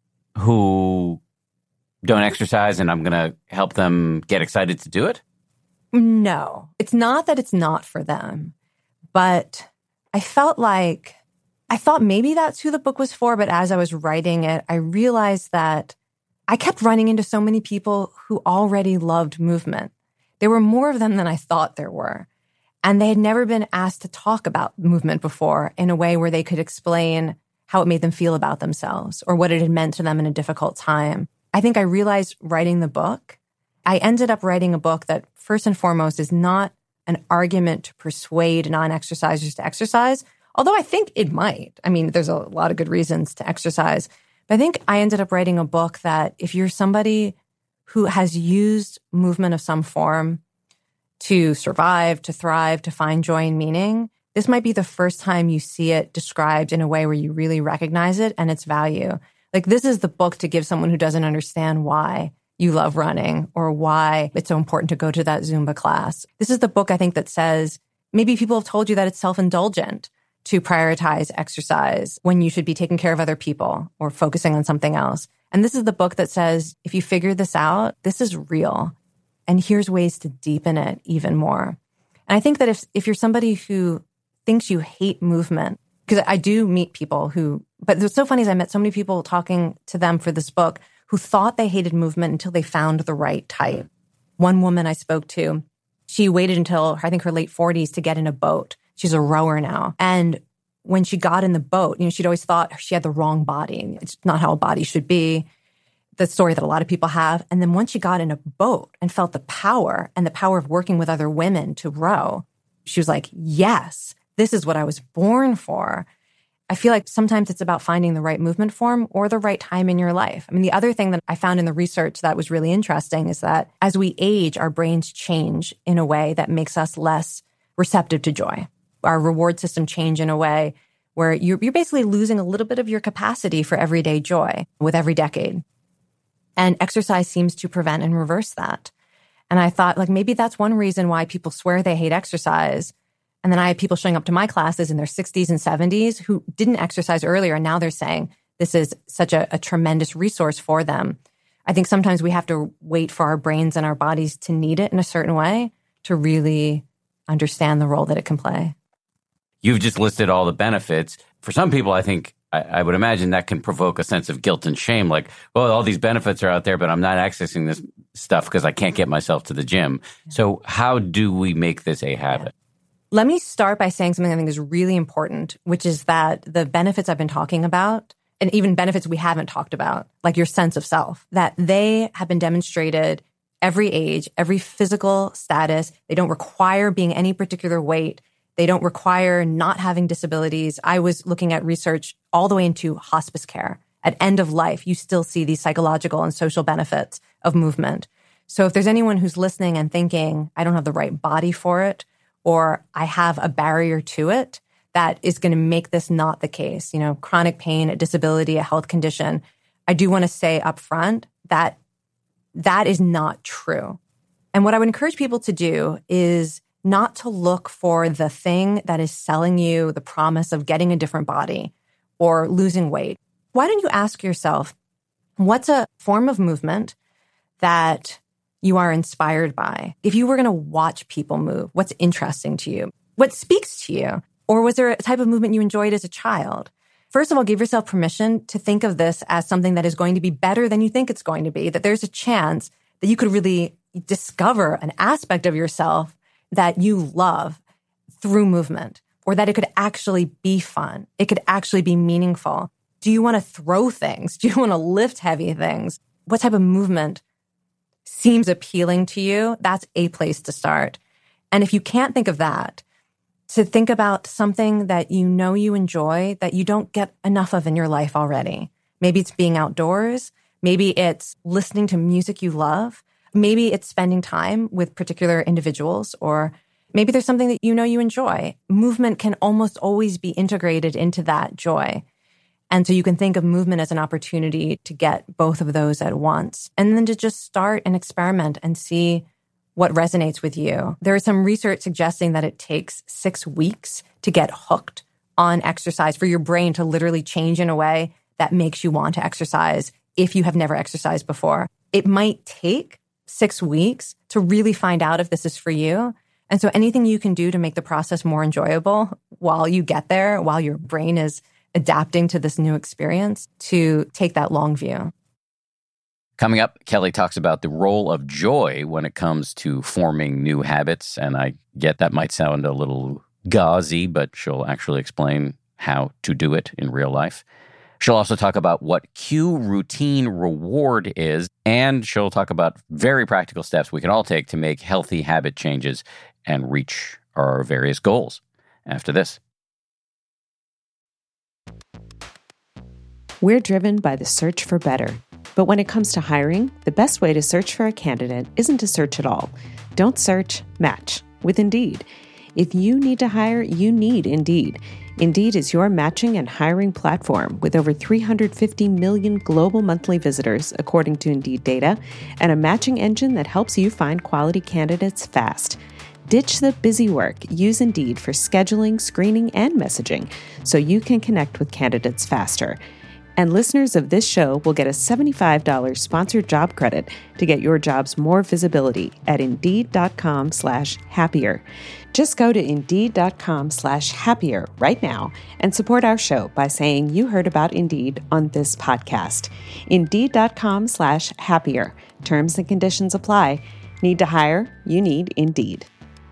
who don't exercise and I'm going to help them get excited to do it? No, it's not that it's not for them. But I felt like, I thought maybe that's who the book was for. But as I was writing it, I realized that I kept running into so many people who already loved movement. There were more of them than I thought there were. And they had never been asked to talk about movement before in a way where they could explain how it made them feel about themselves or what it had meant to them in a difficult time. I think I realized writing the book, I ended up writing a book that first and foremost is not an argument to persuade non-exercisers to exercise, although I think it might. I mean, there's a lot of good reasons to exercise. But I think I ended up writing a book that if you're somebody who has used movement of some form to survive, to thrive, to find joy and meaning, this might be the first time you see it described in a way where you really recognize it and its value. Like, this is the book to give someone who doesn't understand why you love running or why it's so important to go to that Zumba class. This is the book, I think, that says maybe people have told you that it's self-indulgent to prioritize exercise when you should be taking care of other people or focusing on something else. And this is the book that says, if you figure this out, this is real. And here's ways to deepen it even more. And I think that if if you're somebody who thinks you hate movement, because I do meet people who, but what's so funny is I met so many people talking to them for this book who thought they hated movement until they found the right type. One woman I spoke to, she waited until I think her late forties to get in a boat. She's a rower now. And when she got in the boat, you know, she'd always thought she had the wrong body. It's not how a body should be. The story that a lot of people have. And then once she got in a boat and felt the power and the power of working with other women to row, she was like, yes, this is what I was born for. I feel like sometimes it's about finding the right movement form or the right time in your life. I mean, the other thing that I found in the research that was really interesting is that as we age, our brains change in a way that makes us less receptive to joy. Our reward system change in a way where you're, you're basically losing a little bit of your capacity for everyday joy with every decade. And exercise seems to prevent and reverse that. And I thought, like, maybe that's one reason why people swear they hate exercise. And then I have people showing up to my classes in their sixties and seventies who didn't exercise earlier. And now they're saying this is such a, a tremendous resource for them. I think sometimes we have to wait for our brains and our bodies to need it in a certain way to really understand the role that it can play. You've just listed all the benefits. For some people, I think, I, I would imagine that can provoke a sense of guilt and shame. Like, well, all these benefits are out there, but I'm not accessing this stuff because I can't get myself to the gym. Yeah. So how do we make this a habit? Yeah. Let me start by saying something I think is really important, which is that the benefits I've been talking about, and even benefits we haven't talked about, like your sense of self, that they have been demonstrated every age, every physical status. They don't require being any particular weight. They don't require not having disabilities. I was looking at research all the way into hospice care. At end of life, you still see these psychological and social benefits of movement. So if there's anyone who's listening and thinking, I don't have the right body for it, or I have a barrier to it, that is going to make this not the case. You know, chronic pain, a disability, a health condition. I do want to say up front that that is not true. And what I would encourage people to do is not to look for the thing that is selling you the promise of getting a different body or losing weight. Why don't you ask yourself, What's a form of movement that you are inspired by? If you were going to watch people move, what's interesting to you? What speaks to you? Or was there a type of movement you enjoyed as a child? First of all, give yourself permission to think of this as something that is going to be better than you think it's going to be, that there's a chance that you could really discover an aspect of yourself that you love through movement, or that it could actually be fun. It could actually be meaningful. Do you want to throw things? Do you want to lift heavy things? What type of movement seems appealing to you? That's a place to start. And if you can't think of that, to think about something that you know you enjoy that you don't get enough of in your life already. Maybe it's being outdoors. Maybe it's listening to music you love. Maybe it's spending time with particular individuals, or maybe there's something that you know you enjoy. Movement can almost always be integrated into that joy. And so you can think of movement as an opportunity to get both of those at once, and then to just start and experiment and see what resonates with you. There is some research suggesting that it takes six weeks to get hooked on exercise, for your brain to literally change in a way that makes you want to exercise if you have never exercised before. It might take six weeks to really find out if this is for you. And so anything you can do to make the process more enjoyable while you get there, while your brain is adapting to this new experience, to take that long view. Coming up, Kelly talks about the role of joy when it comes to forming new habits. And I get that might sound a little gauzy, but she'll actually explain how to do it in real life. She'll also talk about what cue routine reward is, and she'll talk about very practical steps we can all take to make healthy habit changes and reach our various goals. After this. We're driven by the search for better. But when it comes to hiring, the best way to search for a candidate isn't to search at all. Don't search, match with Indeed. If you need to hire, you need Indeed. Indeed is your matching and hiring platform with over three hundred fifty million global monthly visitors, according to Indeed data, and a matching engine that helps you find quality candidates fast. Ditch the busy work. Use Indeed for scheduling, screening, and messaging so you can connect with candidates faster. And listeners of this show will get a seventy-five dollars sponsored job credit to get your jobs more visibility at Indeed.com slash happier. Just go to Indeed.com slash happier right now and support our show by saying you heard about Indeed on this podcast. Indeed.com slash happier. Terms and conditions apply. Need to hire? You need Indeed.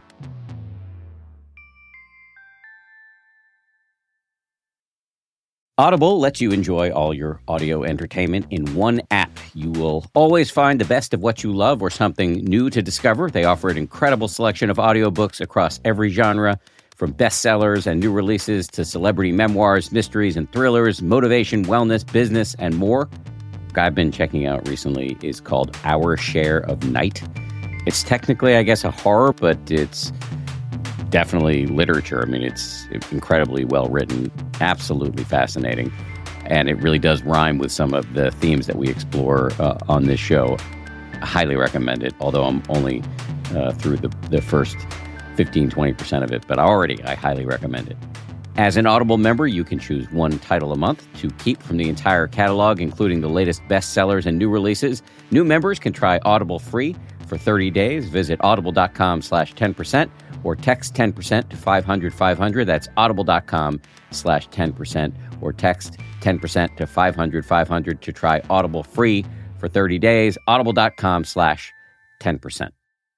Audible lets you enjoy all your audio entertainment in one app. You will always find the best of what you love or something new to discover. They offer an incredible selection of audiobooks across every genre, from bestsellers and new releases to celebrity memoirs, mysteries and thrillers, motivation, wellness, business, and more. I've been checking out recently is called Our Share of Night. It's technically, I guess, a horror, but it's definitely literature. I mean, it's incredibly well written, absolutely fascinating. And it really does rhyme with some of the themes that we explore uh, on this show. I highly recommend it, although I'm only uh, through the, the first fifteen, twenty percent of it. But already, I highly recommend it. As an Audible member, you can choose one title a month to keep from the entire catalog, including the latest bestsellers and new releases. New members can try Audible free for thirty days. Visit audible.com slash 10% or text ten percent to five hundred five hundred. That's audible.com slash 10% or text ten percent to five hundred five hundred to try Audible free for thirty days. Audible.com slash 10%.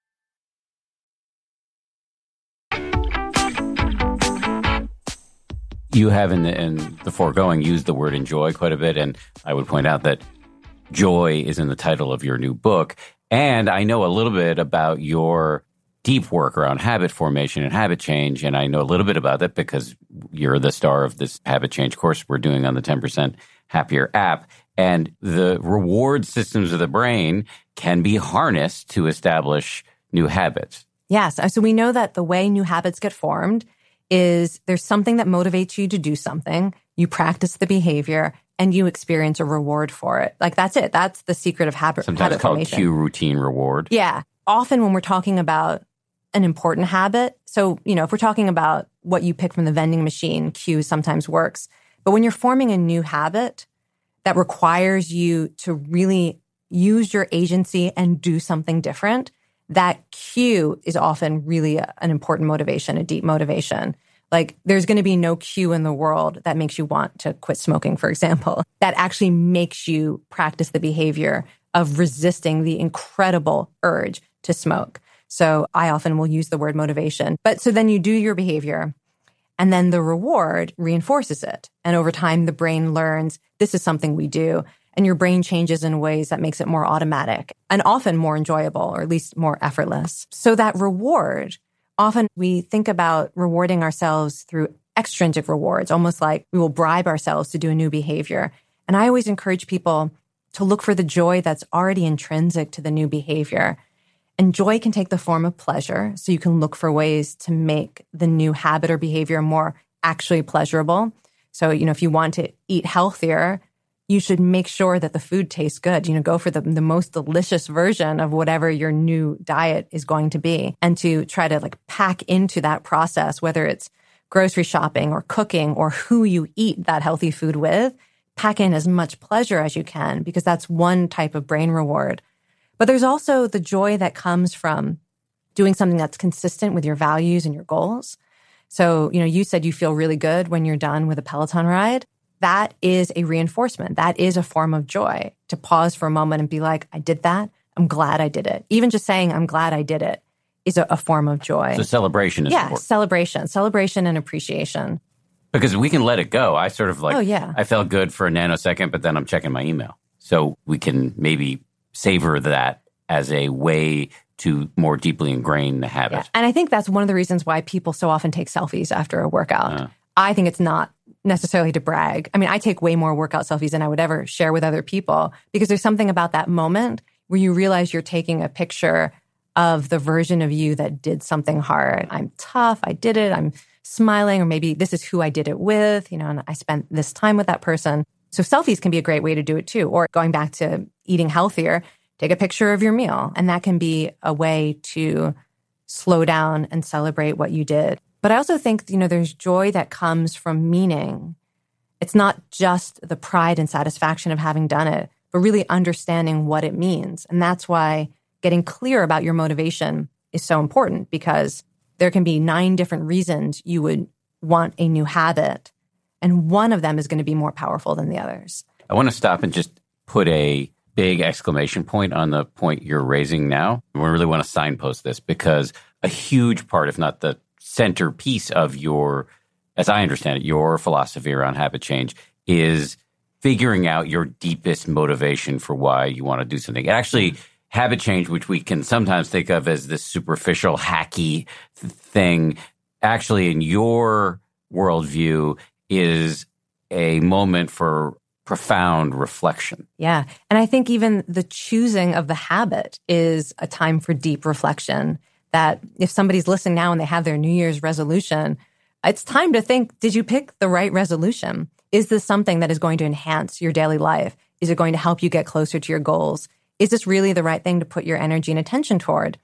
You have in the, in the foregoing used the word enjoy quite a bit, and I would point out that joy is in the title of your new book. And I know a little bit about your deep work around habit formation and habit change, and I know a little bit about that because you're the star of this habit change course we're doing on the ten percent Happier app. And the reward systems of the brain can be harnessed to establish new habits. Yes. So we know that the way new habits get formed is there's something that motivates you to do something, you practice the behavior, and you experience a reward for it. Like, that's it. That's the secret of habit, Sometimes habit called formation. cue routine reward. Yeah. Often when we're talking about an important habit, so, you know, if we're talking about what you pick from the vending machine, cue sometimes works. But when you're forming a new habit, that requires you to really use your agency and do something different, that cue is often really a, an important motivation, a deep motivation. Like there's going to be no cue in the world that makes you want to quit smoking, for example, that actually makes you practice the behavior of resisting the incredible urge to smoke. So I often will use the word motivation. But so then you do your behavior and then the reward reinforces it. And over time, the brain learns this is something we do. And your brain changes in ways that makes it more automatic and often more enjoyable, or at least more effortless. So that reward, often we think about rewarding ourselves through extrinsic rewards, almost like we will bribe ourselves to do a new behavior. And I always encourage people to look for the joy that's already intrinsic to the new behavior. And joy can take the form of pleasure. So you can look for ways to make the new habit or behavior more actually pleasurable. So, you know, if you want to eat healthier, you should make sure that the food tastes good. You know, go for the, the most delicious version of whatever your new diet is going to be. And to try to like pack into that process, whether it's grocery shopping or cooking or who you eat that healthy food with, pack in as much pleasure as you can, because that's one type of brain reward. But there's also the joy that comes from doing something that's consistent with your values and your goals. So, you know, you said you feel really good when you're done with a Peloton ride. That is a reinforcement. That is a form of joy, to pause for a moment and be like, I did that. I'm glad I did it. Even just saying I'm glad I did it is a, a form of joy. So celebration is yeah, important. celebration, celebration and appreciation. Because we can let it go. I sort of like, oh, yeah. I felt good for a nanosecond, but then I'm checking my email. So we can maybe savor that as a way to more deeply ingrain the habit. Yeah. And I think that's one of the reasons why people so often take selfies after a workout. Uh. I think it's not necessarily to brag. I mean, I take way more workout selfies than I would ever share with other people, because there's something about that moment where you realize you're taking a picture of the version of you that did something hard. I'm tough. I did it. I'm smiling, or maybe this is who I did it with, you know, and I spent this time with that person. So selfies can be a great way to do it too. Or going back to eating healthier, take a picture of your meal. And that can be a way to slow down and celebrate what you did. But I also think, you know, there's joy that comes from meaning. It's not just the pride and satisfaction of having done it, but really understanding what it means. And that's why getting clear about your motivation is so important, because there can be nine different reasons you would want a new habit, and one of them is going to be more powerful than the others. I want to stop and just put a big exclamation point on the point you're raising now. We really want to signpost this, because a huge part, if not the centerpiece of your, as I understand it, your philosophy around habit change is figuring out your deepest motivation for why you want to do something. Actually, habit change, which we can sometimes think of as this superficial, hacky thing, actually in your worldview is a moment for profound reflection. Yeah. And I think even the choosing of the habit is a time for deep reflection. That if somebody's listening now and they have their New Year's resolution, it's time to think, did you pick the right resolution? Is this something that is going to enhance your daily life? Is it going to help you get closer to your goals? Is this really the right thing to put your energy and attention toward?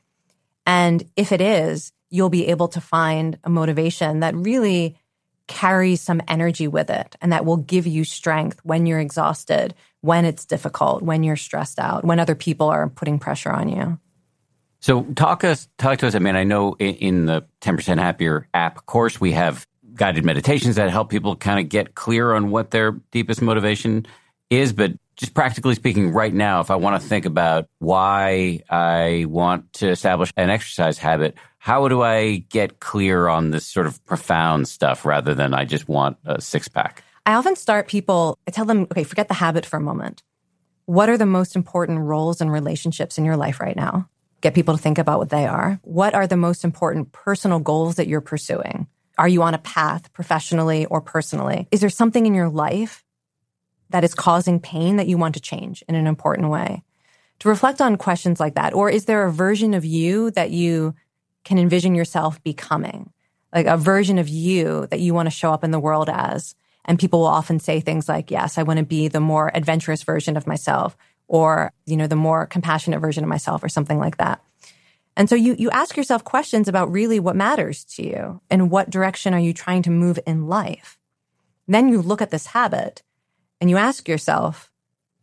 And if it is, you'll be able to find a motivation that really carries some energy with it, and that will give you strength when you're exhausted, when it's difficult, when you're stressed out, when other people are putting pressure on you. So talk us, talk to us. I mean, I know in, in the ten percent Happier app course, we have guided meditations that help people kind of get clear on what their deepest motivation is. But just practically speaking, right now, if I want to think about why I want to establish an exercise habit, how do I get clear on this sort of profound stuff rather than I just want a six pack? I often start people, I tell them, okay, forget the habit for a moment. What are the most important roles and relationships in your life right now? Get people to think about what they are. What are the most important personal goals that you're pursuing? Are you on a path professionally or personally? Is there something in your life that is causing pain that you want to change in an important way? To reflect on questions like that. Or is there a version of you that you can envision yourself becoming? Like a version of you that you want to show up in the world as? And people will often say things like, yes, I want to be the more adventurous version of myself, or, you know, the more compassionate version of myself, or something like that. And so you, you ask yourself questions about really what matters to you and what direction are you trying to move in life. Then you look at this habit and you ask yourself,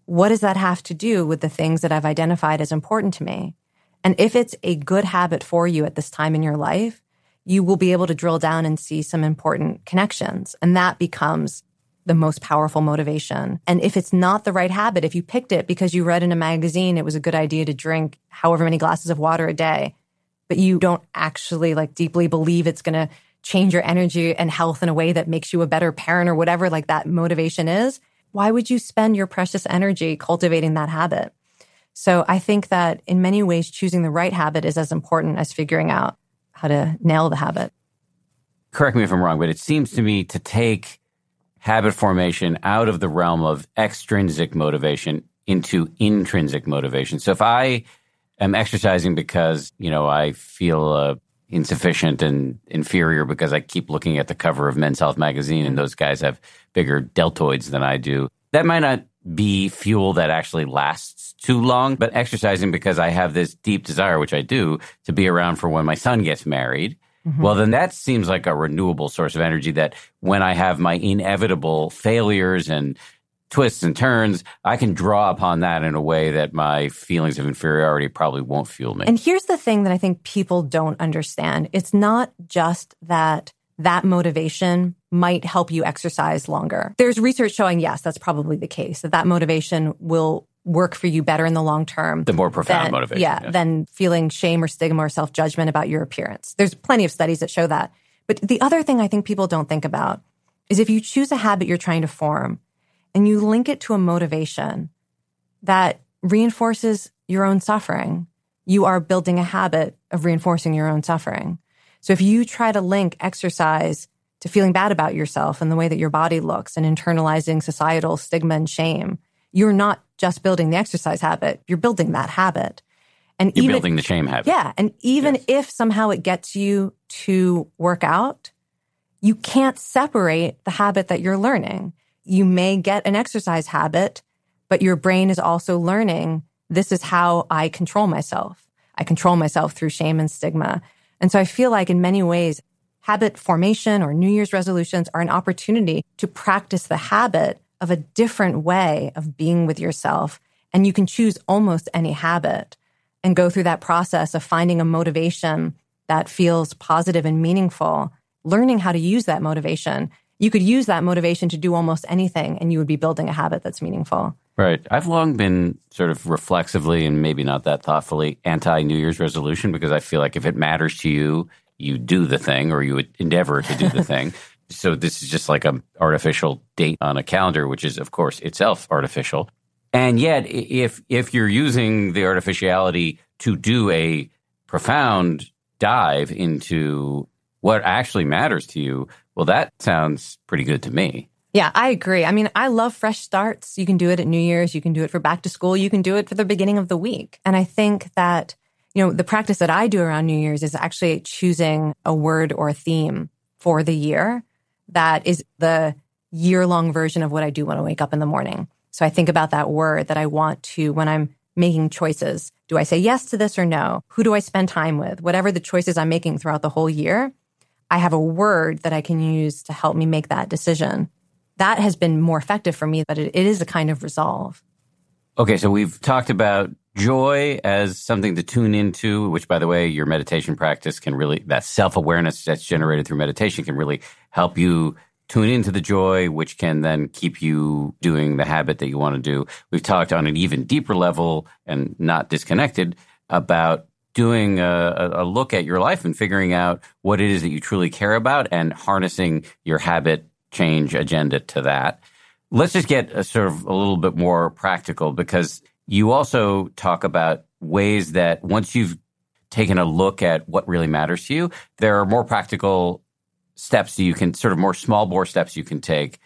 what does that have to do with the things that I've identified as important to me? And if it's a good habit for you at this time in your life, you will be able to drill down and see some important connections. And that becomes the most powerful motivation. And if it's not the right habit, if you picked it because you read in a magazine it was a good idea to drink however many glasses of water a day, but you don't actually like deeply believe it's going to change your energy and health in a way that makes you a better parent or whatever like that motivation is, why would you spend your precious energy cultivating that habit? So I think that in many ways, choosing the right habit is as important as figuring out how to nail the habit. Correct me if I'm wrong, but it seems to me to take habit formation out of the realm of extrinsic motivation into intrinsic motivation. So if I am exercising because, you know, I feel uh, insufficient and inferior because I keep looking at the cover of Men's Health magazine and those guys have bigger deltoids than I do, that might not be fuel that actually lasts too long, but exercising because I have this deep desire, which I do, to be around for when my son gets married. Mm-hmm. Well, then that seems like a renewable source of energy that when I have my inevitable failures and twists and turns, I can draw upon that in a way that my feelings of inferiority probably won't fuel me. And here's the thing that I think people don't understand. It's not just that that motivation might help you exercise longer. There's research showing, yes, that's probably the case, that that motivation will work for you better in the long term. The more profound than, motivation. Yeah, yeah, than feeling shame or stigma or self-judgment about your appearance. There's plenty of studies that show that. But the other thing I think people don't think about is if you choose a habit you're trying to form and you link it to a motivation that reinforces your own suffering, you are building a habit of reinforcing your own suffering. So if you try to link exercise to feeling bad about yourself and the way that your body looks and internalizing societal stigma and shame, you're not just building the exercise habit, you're building that habit. And you're even, building the shame habit. Yeah. And even yes. if somehow it gets you to work out, you can't separate the habit that you're learning. You may get an exercise habit, but your brain is also learning, this is how I control myself. I control myself through shame and stigma. And so I feel like in many ways, habit formation or New Year's resolutions are an opportunity to practice the habit of a different way of being with yourself. And you can choose almost any habit and go through that process of finding a motivation that feels positive and meaningful, learning how to use that motivation. You could use that motivation to do almost anything, and you would be building a habit that's meaningful. Right. I've long been sort of reflexively and maybe not that thoughtfully anti-New Year's resolution because I feel like if it matters to you, you do the thing or you would endeavor to do the thing. So this is just like an artificial date on a calendar, which is, of course, itself artificial. And yet, if if you're using the artificiality to do a profound dive into what actually matters to you, well, that sounds pretty good to me. Yeah, I agree. I mean, I love fresh starts. You can do it at New Year's. You can do it for back to school. You can do it for the beginning of the week. And I think that, you know, the practice that I do around New Year's is actually choosing a word or a theme for the year that is the year-long version of what I do when I wake up in the morning. So I think about that word that I want to, when I'm making choices, do I say yes to this or no? Who do I spend time with? Whatever the choices I'm making throughout the whole year, I have a word that I can use to help me make that decision. That has been more effective for me, but it, it is a kind of resolve. Okay, so we've talked about joy as something to tune into, which, by the way, your meditation practice can really, that self-awareness that's generated through meditation can really help you tune into the joy, which can then keep you doing the habit that you want to do. We've talked on an even deeper level and not disconnected about doing a, a look at your life and figuring out what it is that you truly care about and harnessing your habit change agenda to that. Let's just get a sort of a little bit more practical because you also talk about ways that once you've taken a look at what really matters to you, there are more practical steps that you can sort of more small bore steps you can take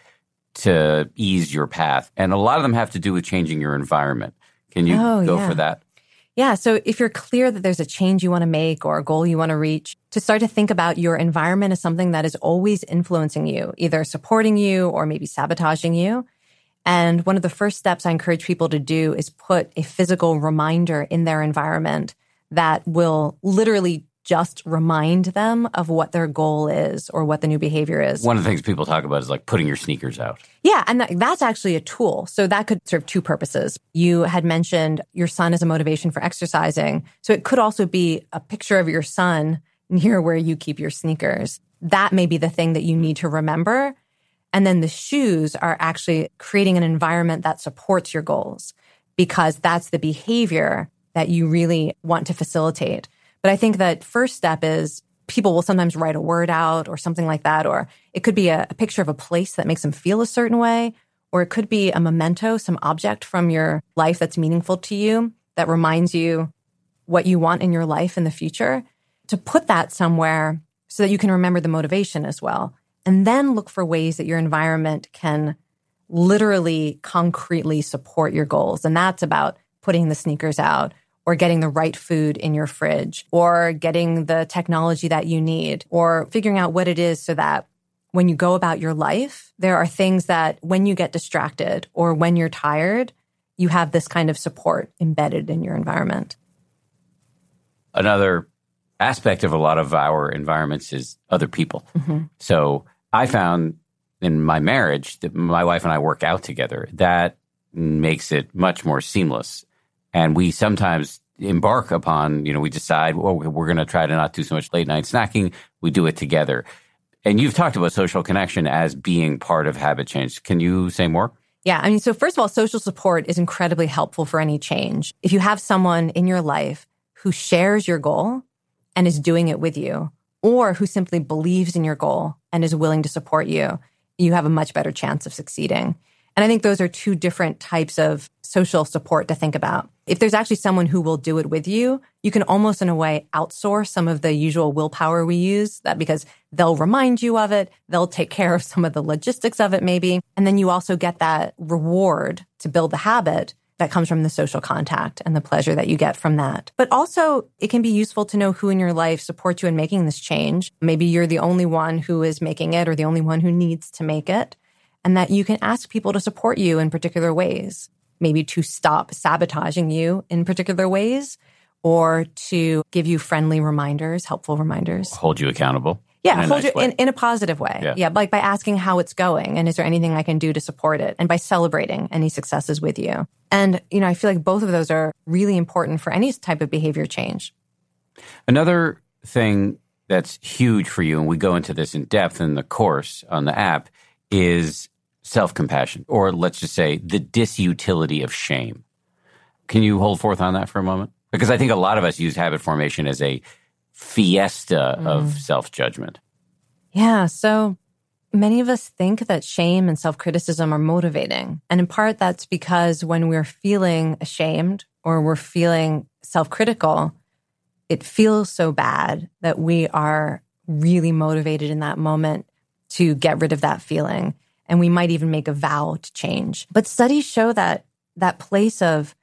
to ease your path. And a lot of them have to do with changing your environment. Can you oh, go yeah. for that? Yeah. So if you're clear that there's a change you want to make or a goal you want to reach, to start to think about your environment as something that is always influencing you, either supporting you or maybe sabotaging you. And one of the first steps I encourage people to do is put a physical reminder in their environment that will literally just remind them of what their goal is or what the new behavior is. One of the things people talk about is like putting your sneakers out. Yeah, and that, that's actually a tool. So that could serve two purposes. You had mentioned your son as a motivation for exercising. So it could also be a picture of your son near where you keep your sneakers. That may be the thing that you need to remember. And then the shoes are actually creating an environment that supports your goals, because that's the behavior that you really want to facilitate. But I think that first step is people will sometimes write a word out or something like that, or it could be a, a picture of a place that makes them feel a certain way, or it could be a memento, some object from your life that's meaningful to you that reminds you what you want in your life in the future, to put that somewhere so that you can remember the motivation as well. And then look for ways that your environment can literally, concretely support your goals. And that's about putting the sneakers out, or getting the right food in your fridge, or getting the technology that you need, or figuring out what it is so that when you go about your life, there are things that when you get distracted or when you're tired, you have this kind of support embedded in your environment. Another aspect of a lot of our environments is other people. Mm-hmm. So I found in my marriage that my wife and I work out together. That makes it much more seamless. And we sometimes embark upon, you know, we decide, well, we're going to try to not do so much late night snacking. We do it together. And you've talked about social connection as being part of habit change. Can you say more? Yeah. I mean, so first of all, social support is incredibly helpful for any change. If you have someone in your life who shares your goal and is doing it with you, or who simply believes in your goal and is willing to support you, you have a much better chance of succeeding. And I think those are two different types of social support to think about. If there's actually someone who will do it with you, you can almost in a way outsource some of the usual willpower we use, that because they'll remind you of it, they'll take care of some of the logistics of it maybe. And then you also get that reward to build the habit that comes from the social contact and the pleasure that you get from that. But also it can be useful to know who in your life supports you in making this change. Maybe you're the only one who is making it or the only one who needs to make it. And that you can ask people to support you in particular ways, maybe to stop sabotaging you in particular ways, or to give you friendly reminders, helpful reminders. Hold you accountable. Yeah, in a hold nice you in, in a positive way. Yeah. yeah, like by asking how it's going and is there anything I can do to support it, and by celebrating any successes with you. And, you know, I feel like both of those are really important for any type of behavior change. Another thing that's huge for you, and we go into this in depth in the course on the app, is self-compassion, or let's just say the disutility of shame. Can you hold forth on that for a moment? Because I think a lot of us use habit formation as a fiesta mm. of self-judgment. Yeah, so many of us think that shame and self-criticism are motivating. And in part, that's because when we're feeling ashamed or we're feeling self-critical, it feels so bad that we are really motivated in that moment to get rid of that feeling. And we might even make a vow to change. But studies show that that place of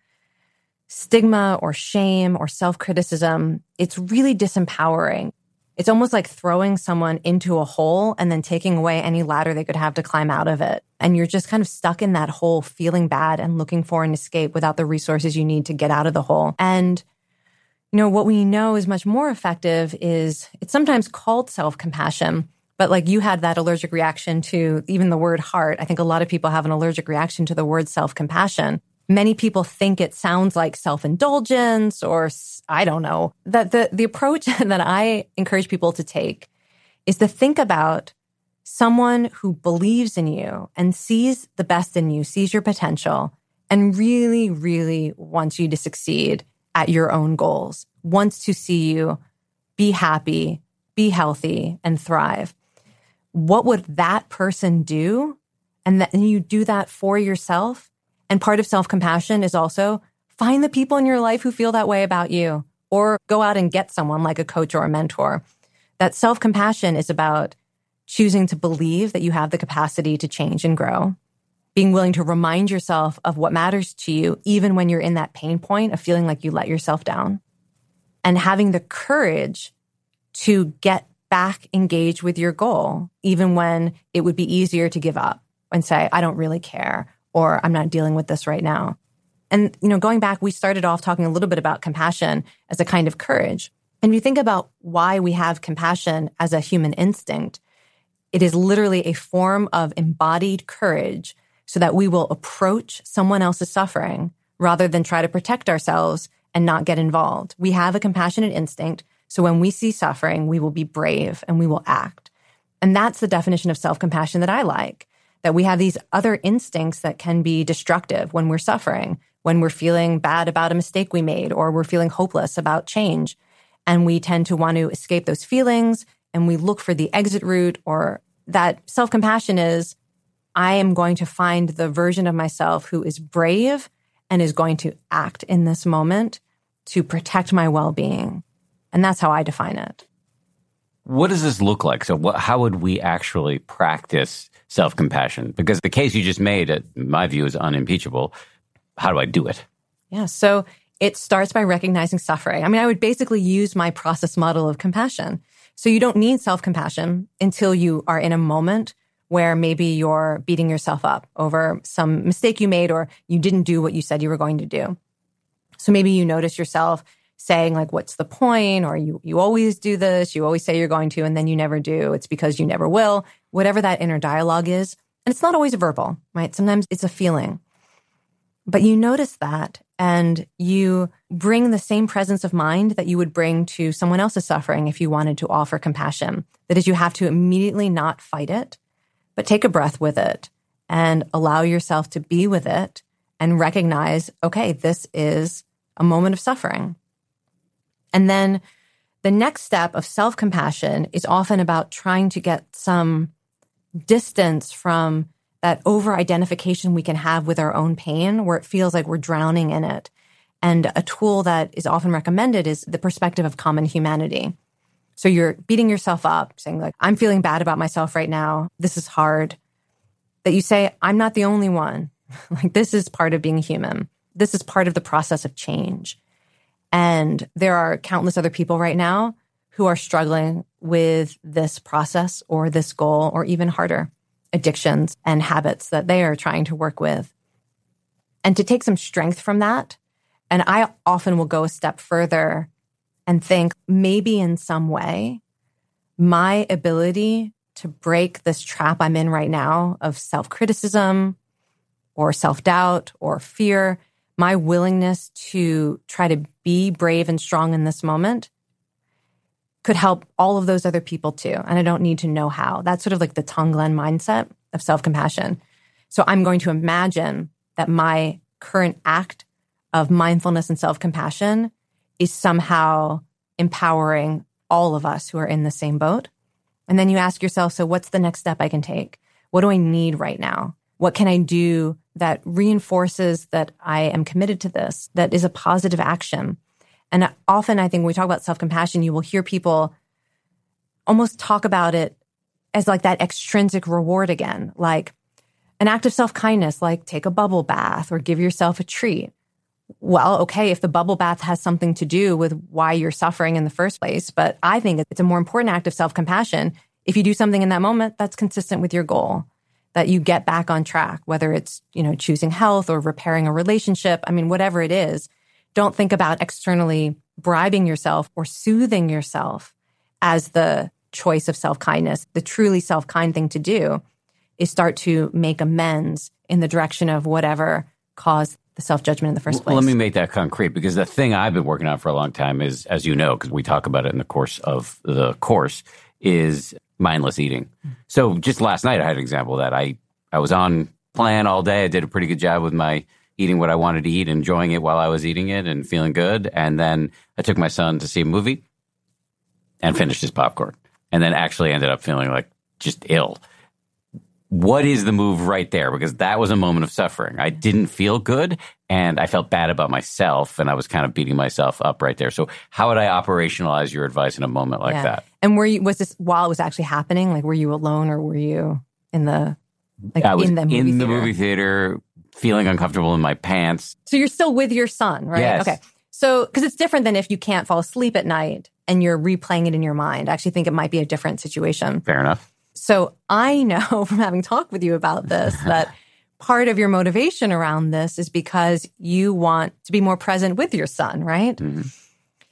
stigma or shame or self-criticism, it's really disempowering. It's almost like throwing someone into a hole and then taking away any ladder they could have to climb out of it. And you're just kind of stuck in that hole, feeling bad and looking for an escape without the resources you need to get out of the hole. And, you know, what we know is much more effective is it's sometimes called self-compassion. But like you had that allergic reaction to even the word heart. I think a lot of people have an allergic reaction to the word self-compassion. Many people think it sounds like self-indulgence or, I don't know. That the, the approach that I encourage people to take is to think about someone who believes in you and sees the best in you, sees your potential, and really, really wants you to succeed at your own goals, wants to see you be happy, be healthy, and thrive. What would that person do? And that and you do that for yourself. And part of self-compassion is also find the people in your life who feel that way about you, or go out and get someone like a coach or a mentor. That self-compassion is about choosing to believe that you have the capacity to change and grow, being willing to remind yourself of what matters to you, even when you're in that pain point of feeling like you let yourself down, and having the courage to get back engaged with your goal, even when it would be easier to give up and say, I don't really care, or I'm not dealing with this right now. And, you know, going back, we started off talking a little bit about compassion as a kind of courage. And you think about why we have compassion as a human instinct, it is literally a form of embodied courage so that we will approach someone else's suffering rather than try to protect ourselves and not get involved. We have a compassionate instinct, so when we see suffering, we will be brave and we will act. And that's the definition of self-compassion that I like, that we have these other instincts that can be destructive when we're suffering, when we're feeling bad about a mistake we made, or we're feeling hopeless about change. And we tend to want to escape those feelings, and we look for the exit route, or that self-compassion is, I am going to find the version of myself who is brave and is going to act in this moment to protect my well-being. And that's how I define it. What does this look like? So what, how would we actually practice self-compassion? Because the case you just made, in my view, is unimpeachable. How do I do it? Yeah, so it starts by recognizing suffering. I mean, I would basically use my process model of compassion. So you don't need self-compassion until you are in a moment where maybe you're beating yourself up over some mistake you made, or you didn't do what you said you were going to do. So maybe you notice yourself saying like, what's the point? Or you, you always do this, you always say you're going to, and then you never do. It's because you never will. Whatever that inner dialogue is. And it's not always verbal, right? Sometimes it's a feeling. But you notice that and you bring the same presence of mind that you would bring to someone else's suffering if you wanted to offer compassion. That is, you have to immediately not fight it, but take a breath with it and allow yourself to be with it and recognize, okay, this is a moment of suffering. And then the next step of self-compassion is often about trying to get some distance from that over-identification we can have with our own pain, where it feels like we're drowning in it. And a tool that is often recommended is the perspective of common humanity. So you're beating yourself up, saying like, I'm feeling bad about myself right now. This is hard. That you say, I'm not the only one. Like, this is part of being human. This is part of the process of change. And there are countless other people right now who are struggling with this process or this goal, or even harder, addictions and habits that they are trying to work with. And to take some strength from that, and I often will go a step further and think maybe in some way, my ability to break this trap I'm in right now of self-criticism or self-doubt or fear, my willingness to try to be brave and strong in this moment could help all of those other people too. And I don't need to know how. That's sort of like the Tonglen mindset of self-compassion. So I'm going to imagine that my current act of mindfulness and self-compassion is somehow empowering all of us who are in the same boat. And then you ask yourself, so what's the next step I can take? What do I need right now? What can I do that reinforces that I am committed to this, that is a positive action? And often I think when we talk about self-compassion, you will hear people almost talk about it as like that extrinsic reward again, like an act of self-kindness, like take a bubble bath or give yourself a treat. Well, okay, if the bubble bath has something to do with why you're suffering in the first place, but I think it's a more important act of self-compassion if you do something in that moment that's consistent with your goal, that you get back on track, whether it's, you know, choosing health or repairing a relationship. I mean, whatever it is, don't think about externally bribing yourself or soothing yourself as the choice of self-kindness. The truly self-kind thing to do is start to make amends in the direction of whatever caused the self-judgment in the first place. Well, let me make that concrete, because the thing I've been working on for a long time is, as you know, because we talk about it in the course of the course, is mindless eating. Mm-hmm. So just last night, I had an example of that. I, I was on plan all day. I did a pretty good job with my eating what I wanted to eat, enjoying it while I was eating it and feeling good. And then I took my son to see a movie and finished his popcorn, and then actually ended up feeling like just ill. What is the move right there? Because that was a moment of suffering. I didn't feel good, and I felt bad about myself, and I was kind of beating myself up right there. So how would I operationalize your advice in a moment like yeah. that? And were you, was this while it was actually happening? Like, were you alone, or were you in the, like I was in the movie in theater? the movie theater, feeling uncomfortable in my pants. So you're still with your son, right? Yes. Okay. So, because it's different than if you can't fall asleep at night and you're replaying it in your mind. I actually think it might be a different situation. Fair enough. So I know from having talked with you about this that part of your motivation around this is because you want to be more present with your son, right? Mm-hmm.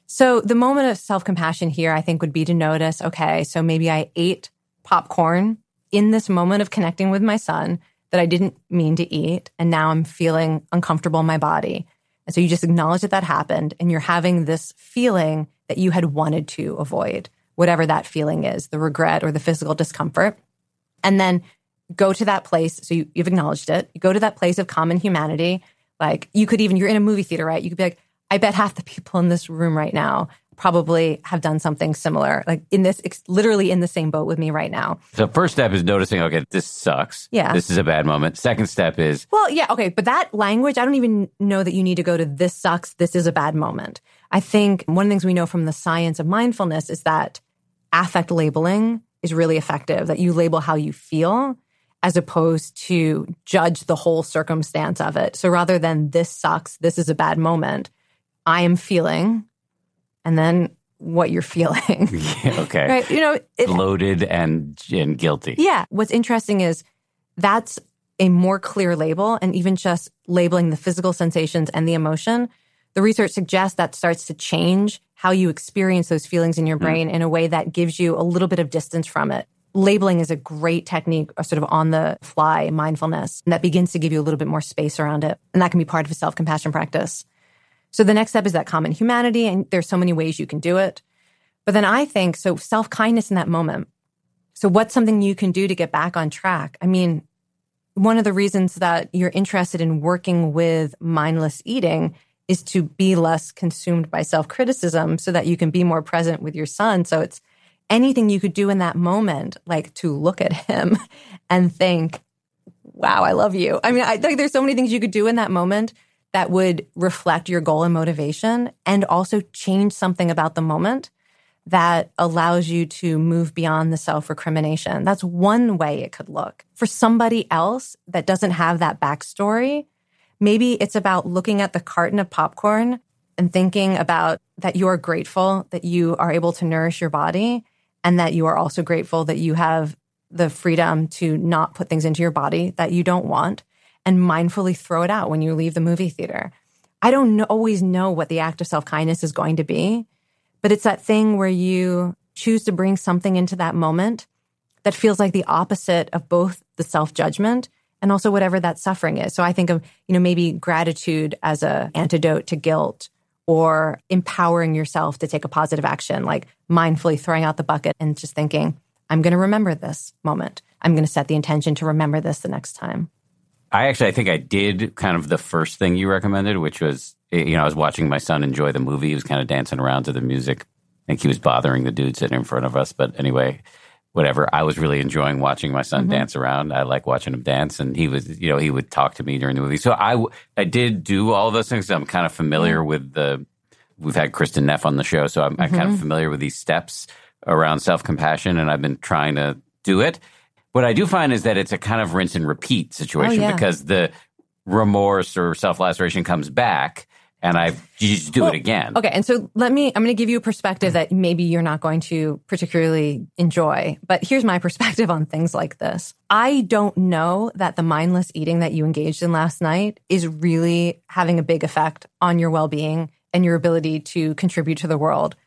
So the moment of self-compassion here, I think, would be to notice, okay, so maybe I ate popcorn in this moment of connecting with my son that I didn't mean to eat, and now I'm feeling uncomfortable in my body. And so you just acknowledge that that happened, and you're having this feeling that you had wanted to avoid, whatever that feeling is, the regret or the physical discomfort. And then go to that place. So you, you've acknowledged it. You go to that place of common humanity. Like you could even, you're in a movie theater, right? You could be like, I bet half the people in this room right now probably have done something similar, like in this, literally in the same boat with me right now. So first step is noticing, okay, this sucks. Yeah. This is a bad moment. Second step is... Well, yeah, okay. But that language, I don't even know that you need to go to this sucks, this is a bad moment. I think one of the things we know from the science of mindfulness is that affect labeling is really effective, that you label how you feel as opposed to judge the whole circumstance of it. So rather than this sucks, this is a bad moment, I am feeling, and then what you're feeling. Yeah, okay. Right? You know, it, loaded and and guilty. Yeah. What's interesting is that's a more clear label, and even just labeling the physical sensations and the emotion, the research suggests that starts to change how you experience those feelings in your brain mm. in a way that gives you a little bit of distance from it. Labeling is a great technique, or sort of on the fly mindfulness, and that begins to give you a little bit more space around it. And that can be part of a self-compassion practice. So the next step is that common humanity, and there's so many ways you can do it. But then I think, so self-kindness in that moment. So what's something you can do to get back on track? I mean, one of the reasons that you're interested in working with mindless eating is to be less consumed by self-criticism so that you can be more present with your son. So it's anything you could do in that moment, like to look at him and think, wow, I love you. I mean, I think there's so many things you could do in that moment that would reflect your goal and motivation, and also change something about the moment that allows you to move beyond the self-recrimination. That's one way it could look. For somebody else that doesn't have that backstory, maybe it's about looking at the carton of popcorn and thinking about that you are grateful that you are able to nourish your body, and that you are also grateful that you have the freedom to not put things into your body that you don't want, and mindfully throw it out when you leave the movie theater. I don't know, always know what the act of self-kindness is going to be, but it's that thing where you choose to bring something into that moment that feels like the opposite of both the self-judgment and also whatever that suffering is. So I think of, you know, maybe gratitude as an antidote to guilt, or empowering yourself to take a positive action, like mindfully throwing out the bucket and just thinking, I'm going to remember this moment. I'm going to set the intention to remember this the next time. I actually, I think I did kind of the first thing you recommended, which was, you know, I was watching my son enjoy the movie. He was kind of dancing around to the music. I think he was bothering the dude sitting in front of us. But anyway, whatever. I was really enjoying watching my son mm-hmm. dance around. I like watching him dance. And he was, you know, he would talk to me during the movie. So I, I did do all of those things. I'm kind of familiar mm-hmm. with the, we've had Kristen Neff on the show. So I'm, mm-hmm. I'm kind of familiar with these steps around self-compassion. And I've been trying to do it. What I do find is that it's a kind of rinse and repeat situation oh, yeah. because the remorse or self-laceration comes back, and I you just do well, it again. Okay, and so let me, I'm going to give you a perspective that maybe you're not going to particularly enjoy, but here's my perspective on things like this. I don't know that the mindless eating that you engaged in last night is really having a big effect on your well-being and your ability to contribute to the world.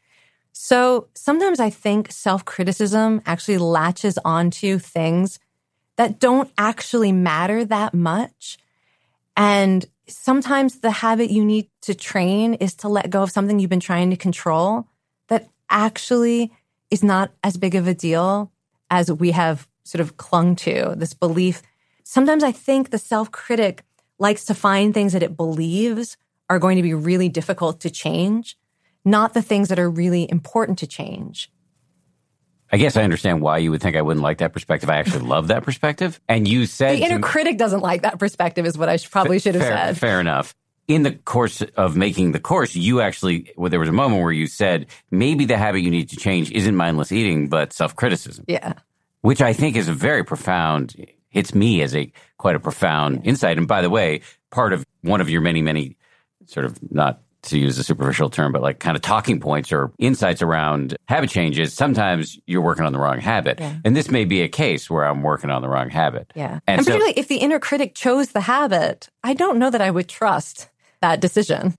So sometimes I think self-criticism actually latches onto things that don't actually matter that much. And sometimes the habit you need to train is to let go of something you've been trying to control that actually is not as big of a deal as we have sort of clung to, this belief. Sometimes I think the self-critic likes to find things that it believes are going to be really difficult to change, not the things that are really important to change. I guess I understand why you would think I wouldn't like that perspective. I actually love that perspective. And you said... The inner to, critic doesn't like that perspective is what I should, probably should have fair, said. Fair enough. In the course of making the course, you actually... Well, there was a moment where you said, maybe the habit you need to change isn't mindless eating, but self-criticism. Yeah. Which I think is a very profound... Hits me as a quite a profound yeah. insight. And by the way, part of one of your many, many sort of not... to use a superficial term, but like kind of talking points or insights around habit changes, sometimes you're working on the wrong habit. Yeah. And this may be a case where I'm working on the wrong habit. Yeah. And, and so, particularly if the inner critic chose the habit, I don't know that I would trust that decision.